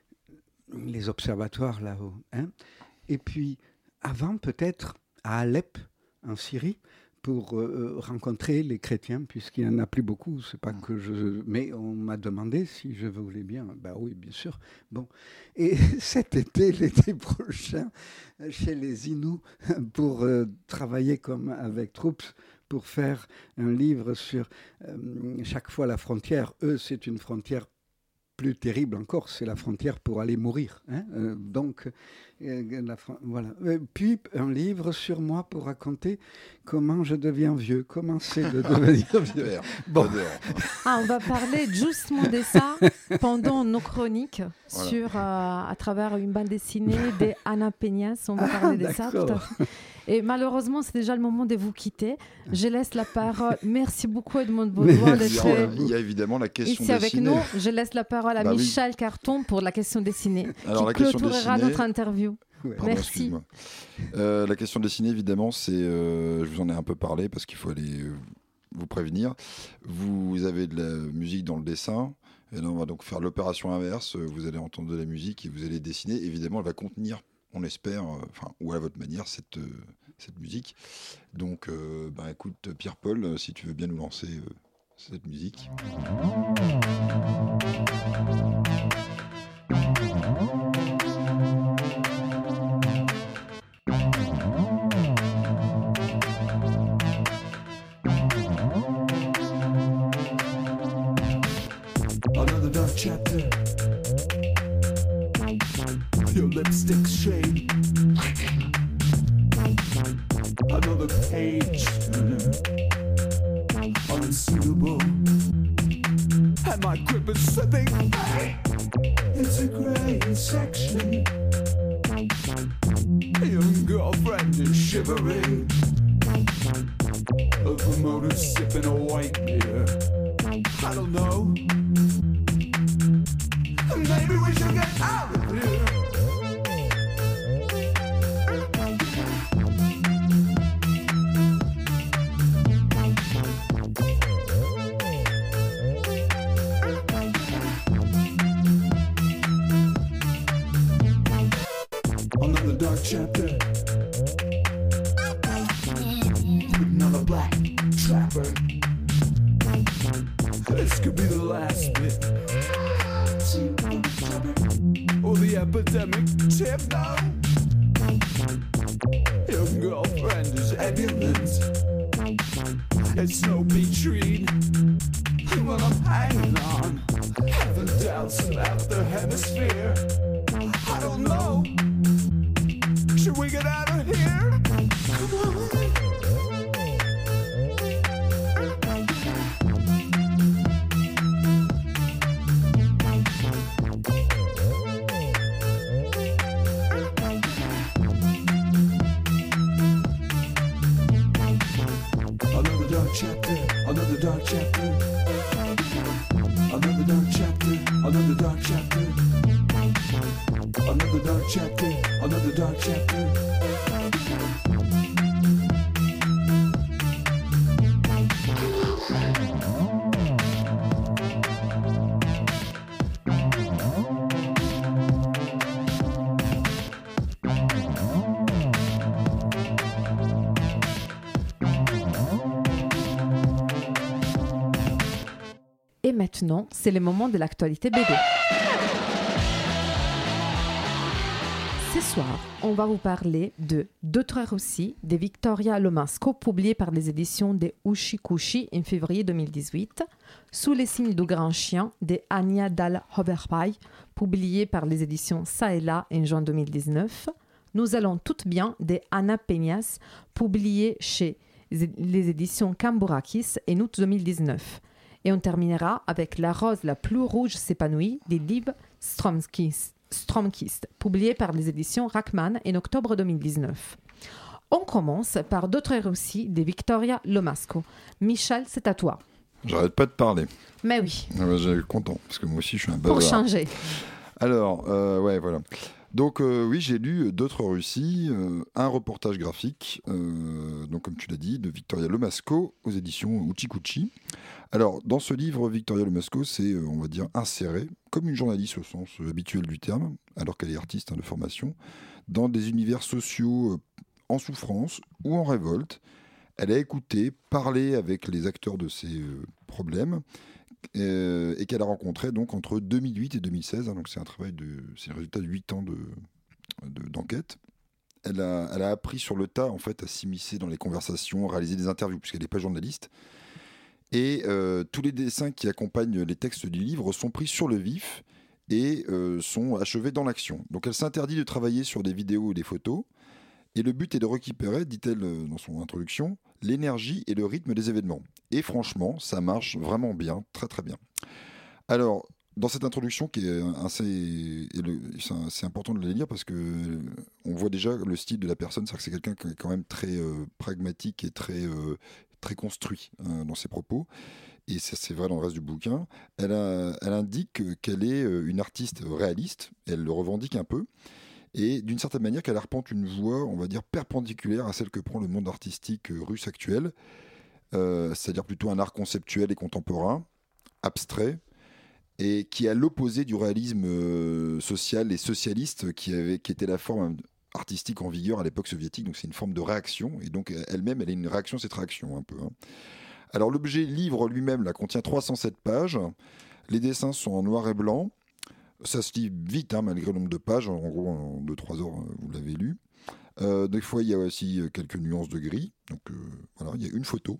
[SPEAKER 3] les observatoires là-haut. Hein. Et puis, avant, peut-être, à Alep, en Syrie, pour euh, rencontrer les chrétiens, puisqu'il n'y en a plus beaucoup. C'est pas que je... Mais on m'a demandé si je voulais bien. Ben oui, bien sûr. Bon. Et cet été, l'été prochain, chez les Inuits, pour euh, travailler comme avec Troops, pour faire un livre sur euh, chaque fois la frontière. Eux, c'est une frontière plus terrible encore, c'est la frontière pour aller mourir. Hein euh, donc, euh, la, voilà. Et puis, un livre sur moi pour raconter comment je deviens vieux, comment c'est de devenir vieux.
[SPEAKER 1] Bon.
[SPEAKER 2] Ah, on va parler justement de ça pendant nos chroniques, voilà. sur, euh, à travers une bande dessinée d'Anna Peñas. On va
[SPEAKER 3] ah,
[SPEAKER 2] parler de
[SPEAKER 3] d'accord.
[SPEAKER 2] ça tout à fait. Et malheureusement, c'est déjà le moment de vous quitter. Je laisse la parole. Merci beaucoup, Edmond Baudouin, d'être
[SPEAKER 1] Il y a évidemment la question
[SPEAKER 2] ici avec
[SPEAKER 1] dessinée.
[SPEAKER 2] nous. Je laisse la parole à
[SPEAKER 1] bah
[SPEAKER 2] Michel
[SPEAKER 1] oui.
[SPEAKER 2] Carton pour la question dessinée,
[SPEAKER 1] Alors,
[SPEAKER 2] qui
[SPEAKER 1] la question
[SPEAKER 2] clôturera
[SPEAKER 1] dessinée...
[SPEAKER 2] notre interview.
[SPEAKER 3] Ouais.
[SPEAKER 1] Pardon,
[SPEAKER 2] Merci.
[SPEAKER 1] Euh, la question dessinée, évidemment, c'est, euh, je vous en ai un peu parlé parce qu'il faut aller euh, vous prévenir. Vous avez de la musique dans le dessin. Et là, on va donc faire l'opération inverse. Vous allez entendre de la musique et vous allez dessiner. Évidemment, elle va contenir, on espère, enfin, euh, ou à votre manière, cette, euh, cette musique. Donc, euh, bah, écoute, Pierre-Paul, si tu veux bien nous lancer euh, cette musique.
[SPEAKER 4] your lipstick shade. Another page turner, unsuitable. And my grip is slipping. It's a gray section. A young girlfriend is shivering. A promoter sipping a white beer. I don't know. Maybe we should get out of here. Another dark chapter. Another black trapper. This could be the last bit. Or the epidemic tip now. Your girlfriend is ambulance. It's no Petrine. Well, I'm hanging on. Having doubts about the hemisphere. I don't know. Should we get out of here? Come on. Another dark chapter, another dark chapter. Another dark chapter, another dark chapter. Another dark chapter, another dark chapter.
[SPEAKER 2] Et maintenant, c'est le moment de l'actualité B D. Ce soir, on va vous parler de D'autres Russie de Victoria Lomasco, publié par les éditions de Ushikushi en février deux mille dix-huit, Sous les signes du grand chien de Anya Dal-Hoberpay, publié par les éditions Ça et là en juin deux mille dix-neuf, Nous allons toutes bien de Anna Peñas, publié chez les éditions Cambourakis en août deux mille dix-neuf. Et on terminera avec La rose la plus rouge s'épanouit de Liv Stromkist. Stromkist, publié par les éditions Rachman en octobre deux mille dix-neuf. On commence par D'autres Russie de Victoria Lomasco. Michel, c'est à toi.
[SPEAKER 1] J'arrête pas de parler.
[SPEAKER 2] Mais oui.
[SPEAKER 1] Ah bah, j'ai content, parce que moi aussi je suis un bavard.
[SPEAKER 2] Pour changer.
[SPEAKER 1] Alors, euh, ouais, voilà. Donc euh, oui, j'ai lu D'autres Russie, euh, un reportage graphique, euh, donc comme tu l'as dit, de Victoria Lomasco aux éditions Uchikuchi. Alors, dans ce livre, Victoria Lomasco s'est, euh, on va dire, insérée, comme une journaliste au sens euh, habituel du terme, alors qu'elle est artiste hein, de formation, dans des univers sociaux euh, en souffrance ou en révolte. Elle a écouté, parlé avec les acteurs de ces euh, problèmes, euh, et qu'elle a rencontré donc entre deux mille huit et deux mille seize. Hein, donc c'est un travail de, c'est le résultat de huit ans de, de, d'enquête. Elle a, elle a appris sur le tas en fait à s'immiscer dans les conversations, réaliser des interviews puisqu'elle n'est pas journaliste. Et euh, tous les dessins qui accompagnent les textes du livre sont pris sur le vif et euh, sont achevés dans l'action. Donc elle s'interdit de travailler sur des vidéos ou des photos. Et le but est de récupérer, dit-elle dans son introduction, l'énergie et le rythme des événements. Et franchement, ça marche vraiment bien, très très bien. Alors, dans cette introduction qui est assez, c'est important de la lire parce que on voit déjà le style de la personne, c'est-à-dire que c'est quelqu'un qui est quand même très euh, pragmatique et très euh, très construit hein, dans ses propos. Et ça, c'est vrai dans le reste du bouquin. Elle, a, elle indique qu'elle est une artiste réaliste. Elle le revendique un peu. Et d'une certaine manière, qu'elle arpente une voie, on va dire, perpendiculaire à celle que prend le monde artistique russe actuel. Euh, c'est-à-dire plutôt un art conceptuel et contemporain, abstrait, et qui est à l'opposé du réalisme euh, social et socialiste qui, avait, qui était la forme artistique en vigueur à l'époque soviétique. Donc c'est une forme de réaction. Et donc elle-même, elle est une réaction à cette réaction un peu. Hein. Alors l'objet livre lui-même là, contient trois cent sept pages. Les dessins sont en noir et blanc. Ça se lit vite, hein, malgré le nombre de pages. En gros, en deux à trois heures, vous l'avez lu. Euh, des fois, il y a aussi quelques nuances de gris. Donc euh, voilà, il y a une photo.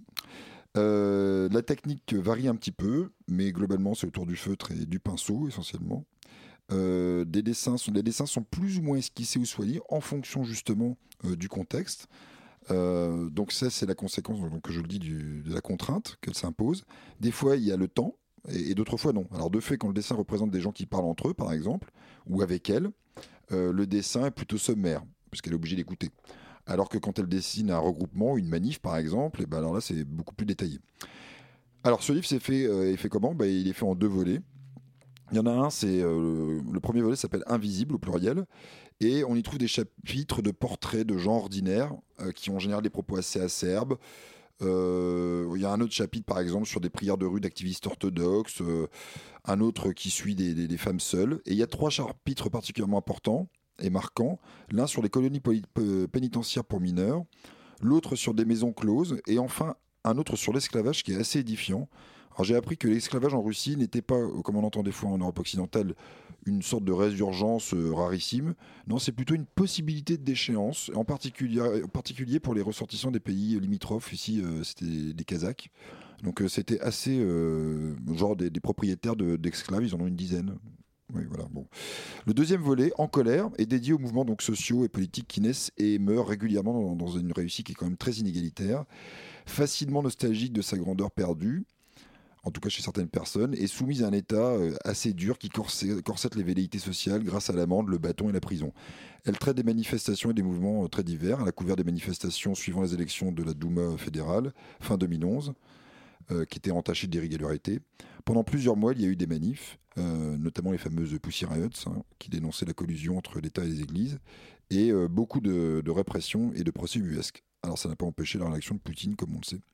[SPEAKER 1] Euh, la technique varie un petit peu, mais globalement, c'est autour du feutre et du pinceau, essentiellement. Euh, des dessins sont, les dessins sont plus ou moins esquissés ou soignés en fonction justement euh, du contexte. Euh, donc ça, c'est la conséquence, donc, que je le dis, du, de la contrainte qu'elle s'impose. Des fois, il y a le temps, et, et d'autres fois, non. Alors de fait, quand le dessin représente des gens qui parlent entre eux, par exemple, ou avec elle, euh, le dessin est plutôt sommaire, parce qu'elle est obligée d'écouter. Alors que quand elle dessine un regroupement, une manif, par exemple, et ben alors là, c'est beaucoup plus détaillé. Alors ce livre, c'est fait, euh, est fait comment ? Ben, il est fait en deux volets. Il y en a un, c'est euh, le premier volet s'appelle Invisible au pluriel, et on y trouve des chapitres de portraits de gens ordinaires euh, qui ont en général des propos assez acerbes. Euh, il y a un autre chapitre par exemple sur des prières de rue d'activistes orthodoxes, euh, un autre qui suit des, des, des femmes seules, et il y a trois chapitres particulièrement importants et marquants, l'un sur les colonies poli- pénitentiaires pour mineurs, l'autre sur des maisons closes, et enfin un autre sur l'esclavage qui est assez édifiant. Alors j'ai appris que l'esclavage en Russie n'était pas, comme on entend des fois en Europe occidentale, une sorte de résurgence euh, rarissime. Non, c'est plutôt une possibilité de déchéance, en particulier, en particulier pour les ressortissants des pays limitrophes. Ici, euh, c'était des Kazakhs. Donc euh, c'était assez, euh, genre des, des propriétaires de, d'esclaves, ils en ont une dizaine. Oui, voilà, bon. Le deuxième volet, En colère, est dédié aux mouvements donc, sociaux et politiques qui naissent et meurent régulièrement dans, dans une Russie qui est quand même très inégalitaire, facilement nostalgique de sa grandeur perdue, en tout cas chez certaines personnes, est soumise à un État assez dur qui corsette les velléités sociales grâce à l'amende, le bâton et la prison. Elle traite des manifestations et des mouvements très divers. Elle a couvert des manifestations suivant les élections de la Douma fédérale, fin deux mille onze, euh, qui étaient entachées d'irrégularités. Pendant plusieurs mois, il y a eu des manifs, euh, notamment les fameuses Pussy Riots, hein, qui dénonçaient la collusion entre l'État et les églises, et euh, beaucoup de, de répression et de procès ubuesques. Alors ça n'a pas empêché la réaction de Poutine, comme on le sait.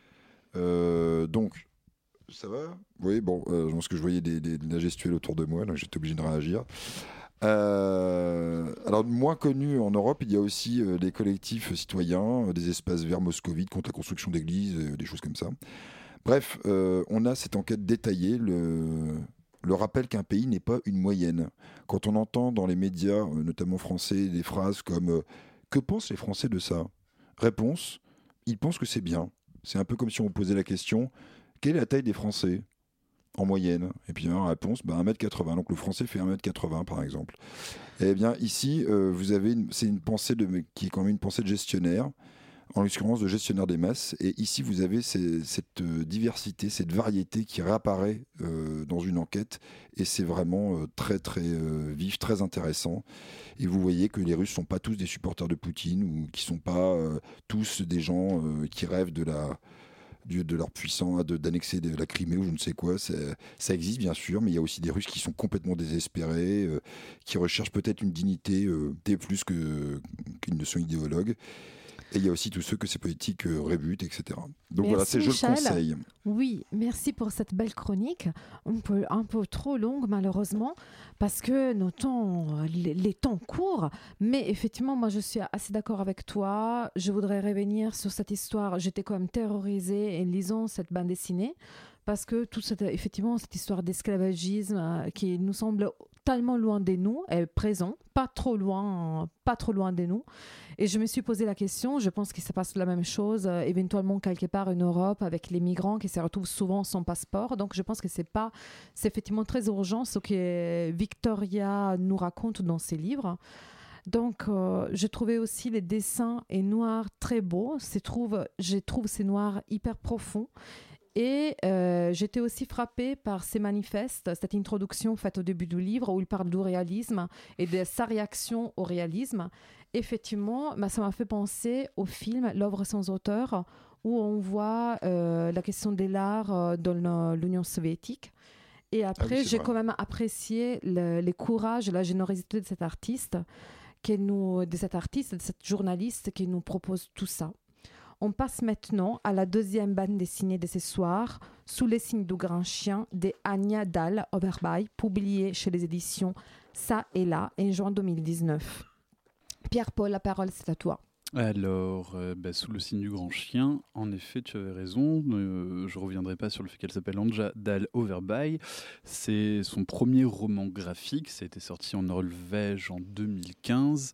[SPEAKER 1] Euh, donc... Ça va ? Oui, bon, euh, je pense que je voyais des, des, de la gestuelle autour de moi, donc j'étais obligé de réagir. Euh, alors, moins connu en Europe, il y a aussi euh, des collectifs citoyens, euh, des espaces verts moscovites contre la construction d'églises, euh, des choses comme ça. Bref, euh, on a cette enquête détaillée, le, le rappel qu'un pays n'est pas une moyenne. Quand on entend dans les médias, euh, notamment français, des phrases comme euh, « Que pensent les Français de ça ?» Réponse, ils pensent que c'est bien. C'est un peu comme si on posait la question « Quelle est la taille des Français en moyenne ?» Et puis la réponse, bah, un mètre quatre-vingts. Donc le français fait un mètre quatre-vingts par exemple. Et bien ici, euh, vous avez une, c'est une pensée de, qui est quand même une pensée de gestionnaire, en l'occurrence de gestionnaire des masses. Et ici, vous avez ces, cette diversité, cette variété qui réapparaît euh, dans une enquête. Et c'est vraiment euh, très très euh, vif, très intéressant. Et vous voyez que les Russes ne sont pas tous des supporters de Poutine ou qui ne sont pas euh, tous des gens euh, qui rêvent de la... de leur puissance, de, d'annexer de la Crimée ou je ne sais quoi. C'est, ça existe bien sûr, mais il y a aussi des Russes qui sont complètement désespérés, euh, qui recherchent peut-être une dignité euh, plus que, qu'ils ne sont idéologues. Et il y a aussi tous ceux que ces politiques euh, rébutent, et cetera. Donc
[SPEAKER 2] merci
[SPEAKER 1] voilà, c'est, je
[SPEAKER 2] Michel.
[SPEAKER 1] le conseille.
[SPEAKER 2] Oui, merci pour cette belle chronique. Un peu, un peu trop longue malheureusement, parce que nos temps, les, les temps courent. Mais effectivement, moi je suis assez d'accord avec toi. Je voudrais revenir sur cette histoire. J'étais quand même terrorisée en lisant cette bande dessinée, parce que toute cette, effectivement, cette histoire d'esclavagisme euh, qui nous semble tellement loin de nous, est présent, pas trop loin, pas trop loin de nous. Et je me suis posé la question, je pense qu'il se passe la même chose euh, éventuellement quelque part en Europe avec les migrants qui se retrouvent souvent sans passeport. Donc je pense que c'est pas, c'est effectivement très urgent ce que Victoria nous raconte dans ses livres. Donc, euh, j'ai trouvé aussi les dessins et noirs très beaux. Je trouve, je trouve ces noirs hyper profonds. Et euh, j'étais aussi frappée par ces manifestes, cette introduction faite au début du livre où il parle du réalisme et de sa réaction au réalisme. Effectivement, bah, ça m'a fait penser au film L'œuvre sans auteur, où on voit euh, la question de l'art euh, dans l'Union soviétique. Et après, ah oui, j'ai vrai. quand même apprécié le, le courage et la générosité de cet artiste, qui nous, de cet artiste, de cette journaliste qui nous propose tout ça. On passe maintenant à la deuxième bande dessinée de ce soir, Sous les signes du grand chien, de Anya Dahl-Overby, publiée chez les éditions Ça et Là, en juin deux mille dix-neuf. Pierre-Paul, la parole, c'est à toi.
[SPEAKER 5] Alors, euh, bah, Sous le signe du grand chien, en effet, tu avais raison. Euh, je ne reviendrai pas sur le fait qu'elle s'appelle Anja Dahl-Overby. C'est son premier roman graphique. Ça a été sorti en Norvège en deux mille quinze.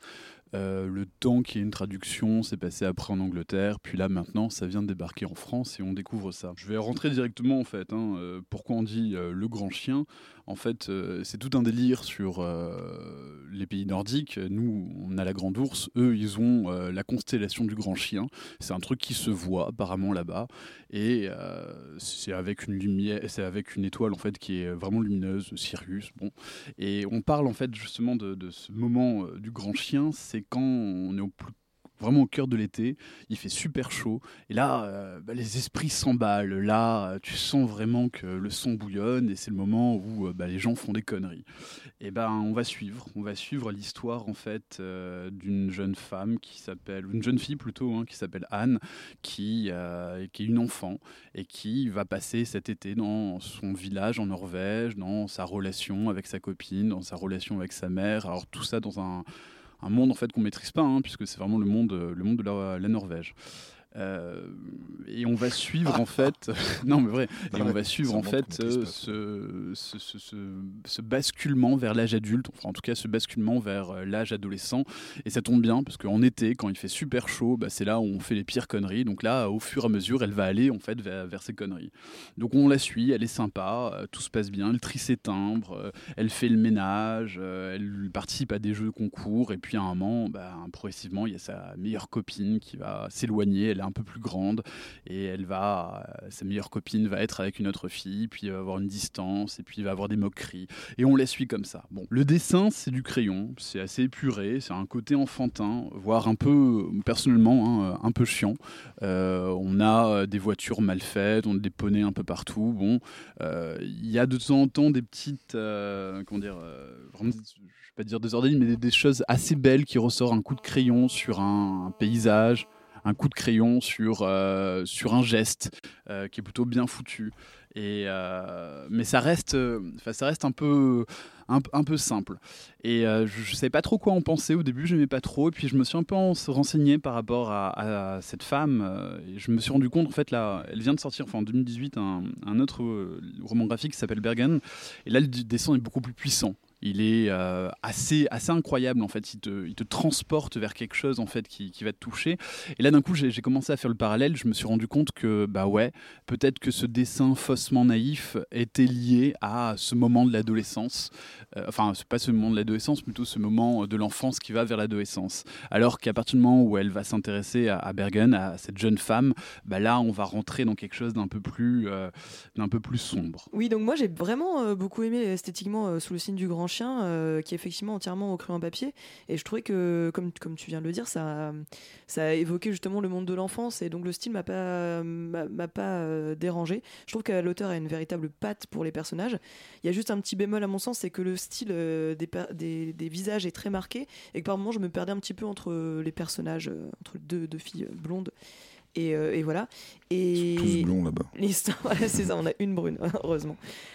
[SPEAKER 5] Euh, le temps qu'il y ait une traduction, c'est passé après en Angleterre, puis là maintenant ça vient de débarquer en France et on découvre ça. Je vais rentrer directement en fait. Hein. Euh, pourquoi on dit euh, le grand chien ? En fait, euh, c'est tout un délire sur euh, les pays nordiques. Nous, on a la grande ours, eux, ils ont euh, la constellation du grand chien. C'est un truc qui se voit apparemment là-bas, et euh, c'est avec une lumière, c'est avec une étoile en fait qui est vraiment lumineuse, Sirius. Bon, et on parle en fait justement de, de ce moment euh, du grand chien. C'est quand on est au plus vraiment au cœur de l'été, il fait super chaud, et là, euh, bah, les esprits s'emballent, là, tu sens vraiment que le sang bouillonne, et c'est le moment où euh, bah, les gens font des conneries. Et ben, on va suivre, on va suivre l'histoire, en fait, euh, d'une jeune femme qui s'appelle, une jeune fille plutôt, hein, qui s'appelle Anne, qui, euh, qui est une enfant, et qui va passer cet été dans son village en Norvège, dans sa relation avec sa copine, dans sa relation avec sa mère, alors tout ça dans un un monde en fait qu'on maîtrise pas, hein, puisque c'est vraiment le monde, le monde de la, la Norvège. Euh, et on va suivre en fait non mais vrai et on va suivre en fait euh, ce, ce, ce, ce, ce basculement vers l'âge adulte, enfin en tout cas ce basculement vers l'âge adolescent, et ça tombe bien parce qu'en été quand il fait super chaud, bah, c'est là où on fait les pires conneries, donc là au fur et à mesure elle va aller en fait vers, vers ces conneries, donc on la suit, elle est sympa, euh, tout se passe bien, elle trie ses timbres, euh, elle fait le ménage, euh, elle participe à des jeux concours, et puis à un moment bah, progressivement il y a sa meilleure copine qui va s'éloigner, elle un peu plus grande, et elle va, euh, sa meilleure copine va être avec une autre fille, puis il va avoir une distance, et puis il va avoir des moqueries, et on la suit comme ça. Bon, le dessin c'est du crayon, c'est assez épuré, c'est un côté enfantin, voire un peu, personnellement, hein, un peu chiant. Euh, on a des voitures mal faites, on a des poneys un peu partout. Bon, il euh, y a de temps en temps des petites, euh, comment dire, euh, vraiment, je vais pas dire désordonnées, mais des, des choses assez belles qui ressortent, un coup de crayon sur un, un paysage, un coup de crayon sur, euh, sur un geste euh, qui est plutôt bien foutu. Et, euh, mais ça reste, euh, ça reste un peu, un, un peu simple. Et euh, je ne savais pas trop quoi en penser au début, je n'aimais pas trop. Et puis je me suis un peu renseigné par rapport à, à cette femme. Euh, et je me suis rendu compte, en fait, là, elle vient de sortir enfin, en deux mille dix-huit un, un autre euh, roman graphique qui s'appelle Bergen. Et là, le dessin est beaucoup plus puissant. Il est euh, assez, assez incroyable en fait, il te, il te transporte vers quelque chose en fait qui, qui va te toucher. Et là d'un coup j'ai, j'ai commencé à faire le parallèle, je me suis rendu compte que bah ouais, peut-être que ce dessin faussement naïf était lié à ce moment de l'adolescence, euh, enfin c'est pas ce moment de l'adolescence, plutôt ce moment de l'enfance qui va vers l'adolescence. Alors qu'à partir du moment où elle va s'intéresser à, à Bergen, à cette jeune femme, bah là on va rentrer dans quelque chose d'un peu plus, euh, d'un peu plus sombre.
[SPEAKER 6] Oui, donc moi j'ai vraiment euh, beaucoup aimé esthétiquement euh, Sous le signe du grand chien, euh, qui est effectivement entièrement au crayon papier, et je trouvais que comme, comme tu viens de le dire, ça, ça a évoqué justement le monde de l'enfance, et donc le style m'a pas, m'a, m'a pas euh, dérangé. Je trouve que l'auteur a une véritable patte pour les personnages. Il y a juste un petit bémol à mon sens, c'est que le style euh, des, des, des visages est très marqué, et que par moments je me perdais un petit peu entre les personnages, euh, entre deux, deux filles blondes. Et, euh, et voilà. Et
[SPEAKER 1] ils sont tous blonds là-bas.
[SPEAKER 6] L'histoire, voilà, c'est ça, on a une brune, heureusement.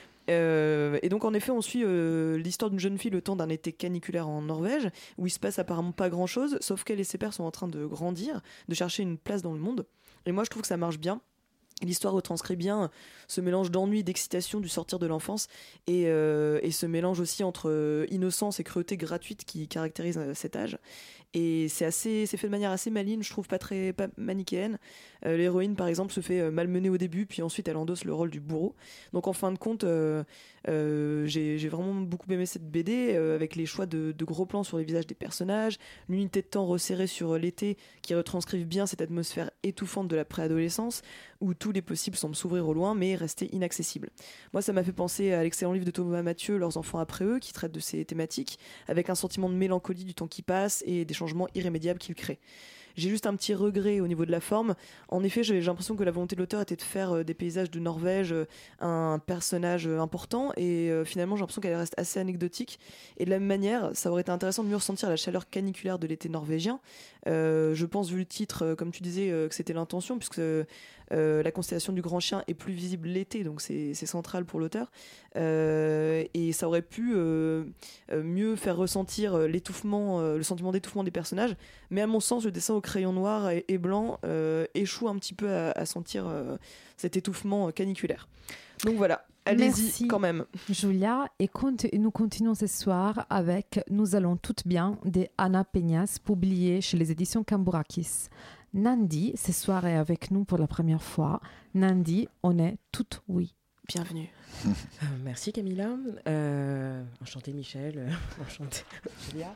[SPEAKER 6] Euh, et donc en effet on suit euh, l'histoire d'une jeune fille le temps d'un été caniculaire en Norvège, où il se passe apparemment pas grand chose, sauf qu'elle et ses pères sont en train de grandir, de chercher une place dans le monde, et moi je trouve que ça marche bien. L'histoire retranscrit bien ce mélange d'ennui, d'excitation du sortir de l'enfance, et, euh, et ce mélange aussi entre innocence et cruauté gratuite qui caractérise cet âge. Et c'est, assez, c'est fait de manière assez maligne, je trouve, pas très pas manichéenne. Euh, l'héroïne, par exemple, se fait malmener au début, puis ensuite elle endosse le rôle du bourreau. Donc en fin de compte, euh, euh, j'ai, j'ai vraiment beaucoup aimé cette B D, euh, avec les choix de, de gros plans sur les visages des personnages, l'unité de temps resserrée sur l'été qui retranscrivent bien cette atmosphère étouffante de la préadolescence, où tous les possibles semblent s'ouvrir au loin, mais rester inaccessibles. Moi, ça m'a fait penser à l'excellent livre de Thomas Mathieu, Leurs enfants après eux, qui traite de ces thématiques, avec un sentiment de mélancolie du temps qui passe et des changements irrémédiables qu'il crée. J'ai juste un petit regret au niveau de la forme. En effet, j'ai l'impression que la volonté de l'auteur était de faire des paysages de Norvège un personnage important, et finalement j'ai l'impression qu'elle reste assez anecdotique. Et de la même manière, ça aurait été intéressant de mieux ressentir la chaleur caniculaire de l'été norvégien. Euh, je pense, vu le titre, comme tu disais, que c'était l'intention, puisque Euh, la constellation du grand chien est plus visible l'été, donc c'est, c'est central pour l'auteur, euh, et ça aurait pu euh, mieux faire ressentir l'étouffement, euh, le sentiment d'étouffement des personnages, mais à mon sens le dessin au crayon noir et, et blanc euh, échoue un petit peu à, à sentir euh, cet étouffement caniculaire. Donc voilà, allez-y
[SPEAKER 2] Merci.
[SPEAKER 6] quand même.
[SPEAKER 2] Julia, et conti- nous continuons ce soir avec Nous allons toutes bien de Ana Peñas, publié chez les éditions Cambourakis. Nandi, ce soir est avec nous pour la première fois. Nandi, on est toutes oui.
[SPEAKER 6] Bienvenue.
[SPEAKER 7] Euh, merci Camilla, euh, enchantée Michel, euh, enchantée Julia.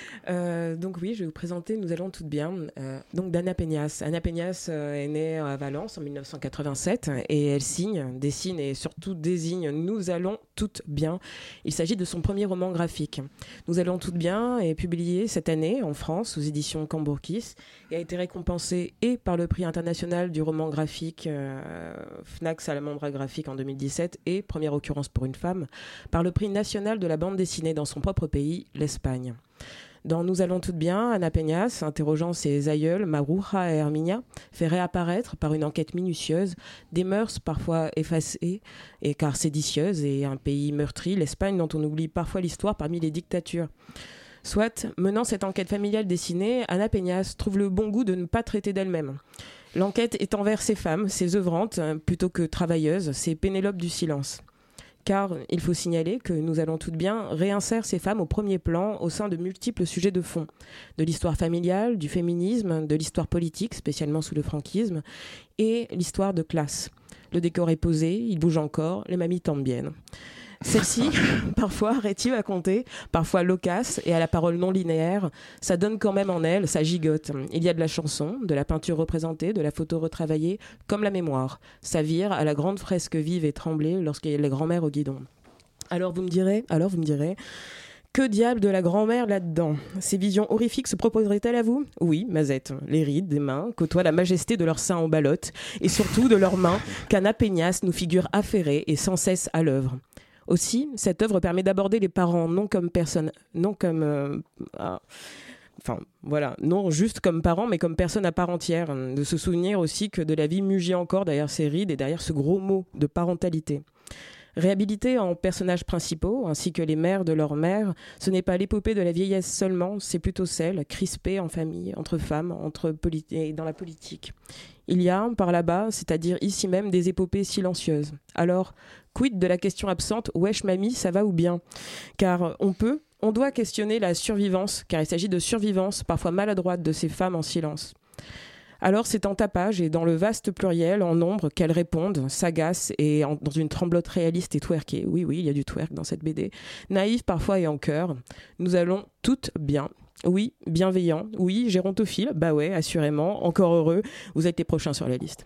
[SPEAKER 7] Euh, donc oui, je vais vous présenter Nous allons toutes bien. Euh, donc d'Ana Peñas. Ana Peñas euh, est née à Valence en dix-neuf cent quatre-vingt-sept et elle signe, dessine et surtout désigne Nous allons toutes bien. Il s'agit de son premier roman graphique. Nous allons toutes bien est publié cette année en France aux éditions Cambourakis et a été récompensé et par le prix international du roman graphique euh, Fnac Salamandra graphique en deux mille dix-sept et première occurrence pour une femme, par le prix national de la bande dessinée dans son propre pays, l'Espagne. Dans Nous allons toutes bien, Ana Peñas, interrogeant ses aïeuls, Maruja et Herminia, fait réapparaître par une enquête minutieuse des mœurs parfois effacées, et car séditieuses, et un pays meurtri, l'Espagne dont on oublie parfois l'histoire parmi les dictatures. Soit, menant cette enquête familiale dessinée, Ana Peñas trouve le bon goût de ne pas traiter d'elle-même. L'enquête est envers ces femmes, ces œuvrantes, plutôt que travailleuses, ces Pénélope du silence. Car il faut signaler que Nous allons toutes bien réinsère ces femmes au premier plan au sein de multiples sujets de fond. De l'histoire familiale, du féminisme, de l'histoire politique, spécialement sous le franquisme, et l'histoire de classe. Le décor est posé, il bouge encore, les mamies tentent bien. Celle-ci, parfois rétive à compter, parfois loquace et à la parole non linéaire, ça donne quand même en elle, ça gigote. Il y a de la chanson, de la peinture représentée, de la photo retravaillée, comme la mémoire. Ça vire à la grande fresque vive et tremblée lorsqu'il y a les grands-mères au guidon. Alors vous me direz, alors vous me direz, que diable de la grand-mère là-dedans ? Ces visions horrifiques se proposeraient-elles à vous ? Oui, Mazette. Les rides des mains côtoient la majesté de leurs seins en ballotte et surtout de leurs mains qu'Ana Peñas nous figure affairées et sans cesse à l'œuvre. Aussi, cette œuvre permet d'aborder les parents non comme personnes, non comme, euh, ah, enfin voilà, non juste comme parents, mais comme personnes à part entière. De se souvenir aussi que de la vie mugit encore derrière ces rides et derrière ce gros mot de parentalité. Réhabilités en personnages principaux, ainsi que les mères de leurs mères, ce n'est pas l'épopée de la vieillesse seulement, c'est plutôt celle, crispée en famille, entre femmes, entre polit- et dans la politique. Il y a, par là-bas, c'est-à-dire ici même, des épopées silencieuses. Alors, quid de la question absente « Wesh mamie, ça va ou bien ?» Car on peut, on doit questionner la survivance, car il s'agit de survivance, parfois maladroite, de ces femmes en silence. Alors c'est en tapage et dans le vaste pluriel, en nombre, qu'elles répondent, s'agacent et en, dans une tremblote réaliste et twerkée. Oui, oui, il y a du twerk dans cette B D. Naïve parfois et en chœur. Nous allons toutes bien. Oui, bienveillant. Oui, gérontophile. Bah ouais, assurément. Encore heureux. Vous êtes les prochains sur la liste.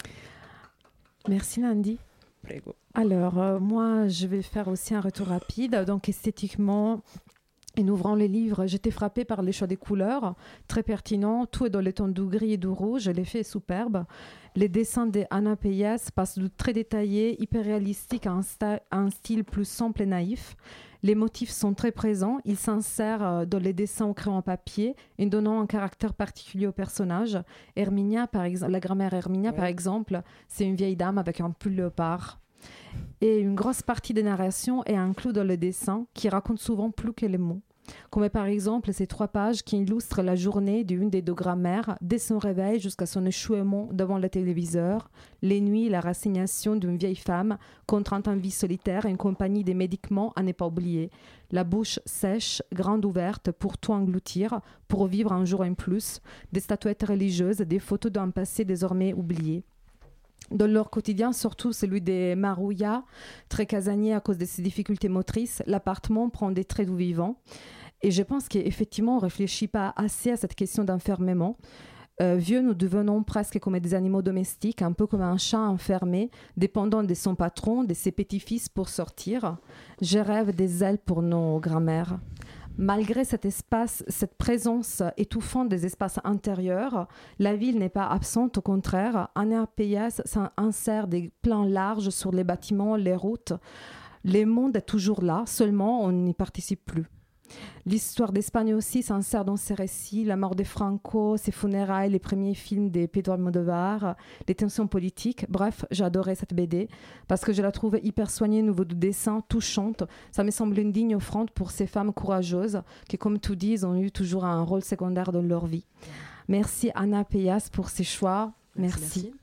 [SPEAKER 2] Merci Nandi.
[SPEAKER 7] Prego.
[SPEAKER 2] Alors, euh, moi, je vais faire aussi un retour rapide. Donc, esthétiquement, en ouvrant les livres, j'étais frappée par les choix des couleurs, très pertinents. Tout est dans les tons du gris et du rouge. L'effet est superbe. Les dessins d'Ana Peñas passent de très détaillés, hyper réalistiques à un, sta- à un style plus simple et naïf. Les motifs sont très présents. Ils s'insèrent dans les dessins au crayon à papier et donnant un caractère particulier au personnage. Herminia, par exemple, la grand-mère Herminia,
[SPEAKER 7] Ouais.
[SPEAKER 2] par exemple, c'est une vieille dame avec un pull léopard. Et une grosse partie des narrations est inclue dans le dessin, qui raconte souvent plus que les mots. Comme par exemple ces trois pages qui illustrent la journée d'une des deux grand-mères, dès son réveil jusqu'à son échouement devant le téléviseur, les nuits, la résignation d'une vieille femme contrainte en vie solitaire et en compagnie des médicaments à ne pas oublier, la bouche sèche, grande ouverte pour tout engloutir, pour vivre un jour en plus, des statuettes religieuses, des photos d'un passé désormais oublié. Dans leur quotidien, surtout celui des Maruja, très casanier à cause de ses difficultés motrices, l'appartement prend des traits du vivant. Et je pense qu'effectivement, on ne réfléchit pas assez à cette question d'enfermement. Euh, vieux, nous devenons presque comme des animaux domestiques, un peu comme un chat enfermé, dépendant de son patron, de ses petits-fils pour sortir. Je rêve des ailes pour nos grand-mères. Malgré cet espace, cette présence étouffante des espaces intérieurs, la ville n'est pas absente, au contraire. Ana Peñas insère des plans larges sur les bâtiments, les routes. Le monde est toujours là, seulement on n'y participe plus. L'histoire d'Espagne aussi s'insère dans ces récits, la mort de Franco, ses funérailles, les premiers films de Pedro Almodóvar, les tensions politiques. Bref, j'ai adoré cette B D parce que je la trouve hyper soignée au niveau du dessin, touchante. Ça me semble une digne offrande pour ces femmes courageuses qui, comme tu dis, ont eu toujours un rôle secondaire dans leur vie. Merci Ana Peñas pour ces choix. Merci.
[SPEAKER 7] Merci.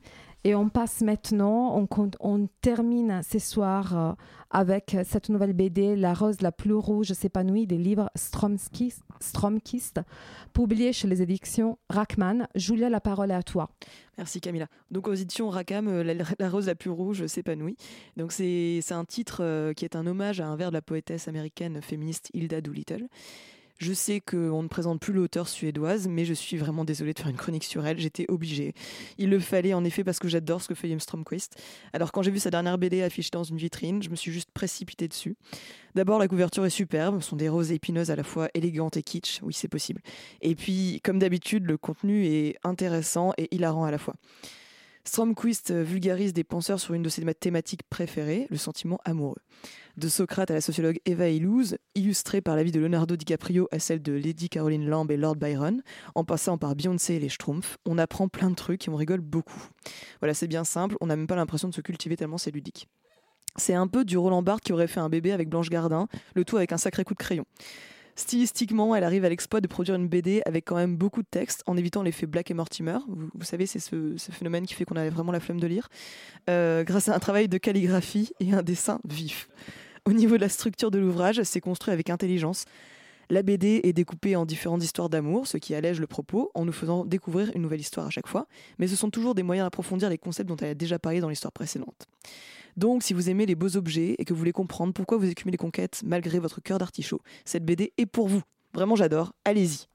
[SPEAKER 2] Et on passe maintenant, on, compte- on termine ce soir euh, avec cette nouvelle B D, La rose la plus rouge s'épanouit, des livres Stromkist, Stromkist, publiés chez les éditions Rachman. Julia, la parole est à toi.
[SPEAKER 6] Merci Camilla. Donc aux éditions Rackham, euh, la, la rose la plus rouge s'épanouit. Donc c'est c'est un titre euh, qui est un hommage à un vers de la poétesse américaine féministe Hilda Doolittle. Je sais qu'on ne présente plus l'auteure suédoise, mais je suis vraiment désolée de faire une chronique sur elle. J'étais obligée. Il le fallait en effet parce que j'adore ce que fait Liam Stromquist. Alors quand j'ai vu sa dernière B D affichée dans une vitrine, je me suis juste précipitée dessus. D'abord, la couverture est superbe. Ce sont des roses épineuses à la fois élégantes et kitsch. Oui, c'est possible. Et puis, comme d'habitude, le contenu est intéressant et hilarant à la fois. Stromquist vulgarise des penseurs sur une de ses thématiques préférées, le sentiment amoureux. De Socrate à la sociologue Eva Illouz, illustrée par la vie de Leonardo DiCaprio à celle de Lady Caroline Lamb et Lord Byron, en passant par Beyoncé et les Schtroumpfs, on apprend plein de trucs et on rigole beaucoup. Voilà, c'est bien simple, on n'a même pas l'impression de se cultiver tellement c'est ludique. C'est un peu du Roland Barthes qui aurait fait un bébé avec Blanche Gardin, le tout avec un sacré coup de crayon. Stylistiquement, elle arrive à l'exploit de produire une B D avec quand même beaucoup de texte, en évitant l'effet Black et Mortimer. Vous, vous savez, c'est ce, ce phénomène qui fait qu'on avait vraiment la flemme de lire, euh, grâce à un travail de calligraphie et un dessin vif. Au niveau de la structure de l'ouvrage, c'est construit avec intelligence. La B D est découpée en différentes histoires d'amour, ce qui allège le propos, en nous faisant découvrir une nouvelle histoire à chaque fois, mais ce sont toujours des moyens d'approfondir les concepts dont elle a déjà parlé dans l'histoire précédente. Donc, si vous aimez les beaux objets et que vous voulez comprendre pourquoi vous écumez les conquêtes malgré votre cœur d'artichaut, cette B D est pour vous. Vraiment, j'adore. Allez-y.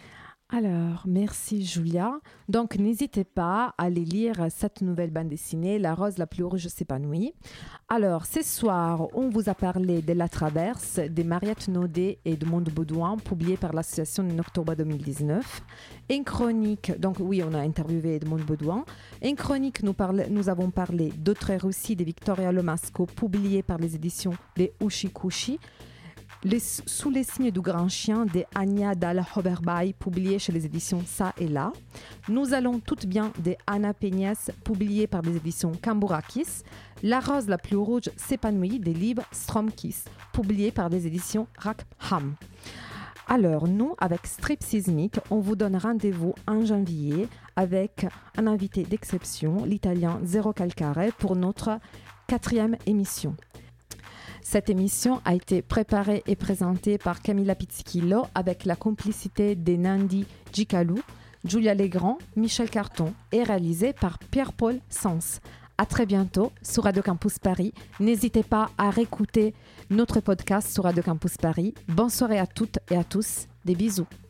[SPEAKER 2] Alors, merci Julia. Donc, n'hésitez pas à aller lire cette nouvelle bande dessinée, La rose la plus rouge s'épanouit. Alors, ce soir, on vous a parlé de La Traverse, de Mariette Naudet et de Monde Baudouin, publié par l'association en octobre deux mille dix-neuf. Une chronique, donc oui, on a interviewé Edmond Baudouin. Une chronique, nous, parle, nous avons parlé d'Autres Russie de Victoria Lomasco, publié par les éditions des Ushikushi. Les, sous les signes du grand chien de Anya Dal-Hoberbaï, publié chez les éditions Ça et Là. Nous allons toutes bien de Anna Peñas, publié par les éditions Cambourakis. La rose la plus rouge s'épanouit, des livres Stromkist, publié par les éditions Rackham. Alors, nous, avec Strip Sismique, on vous donne rendez-vous en janvier avec un invité d'exception, l'italien Zero Calcare, pour notre quatrième émission. Cette émission a été préparée et présentée par Camilla Pizzichillo avec la complicité de Nandi Gicalou, Julia Legrand, Michel Carton et réalisée par Pierre-Paul Sens. À très bientôt sur Radio Campus Paris. N'hésitez pas à réécouter notre podcast sur Radio Campus Paris. Bonne soirée à toutes et à tous. Des bisous.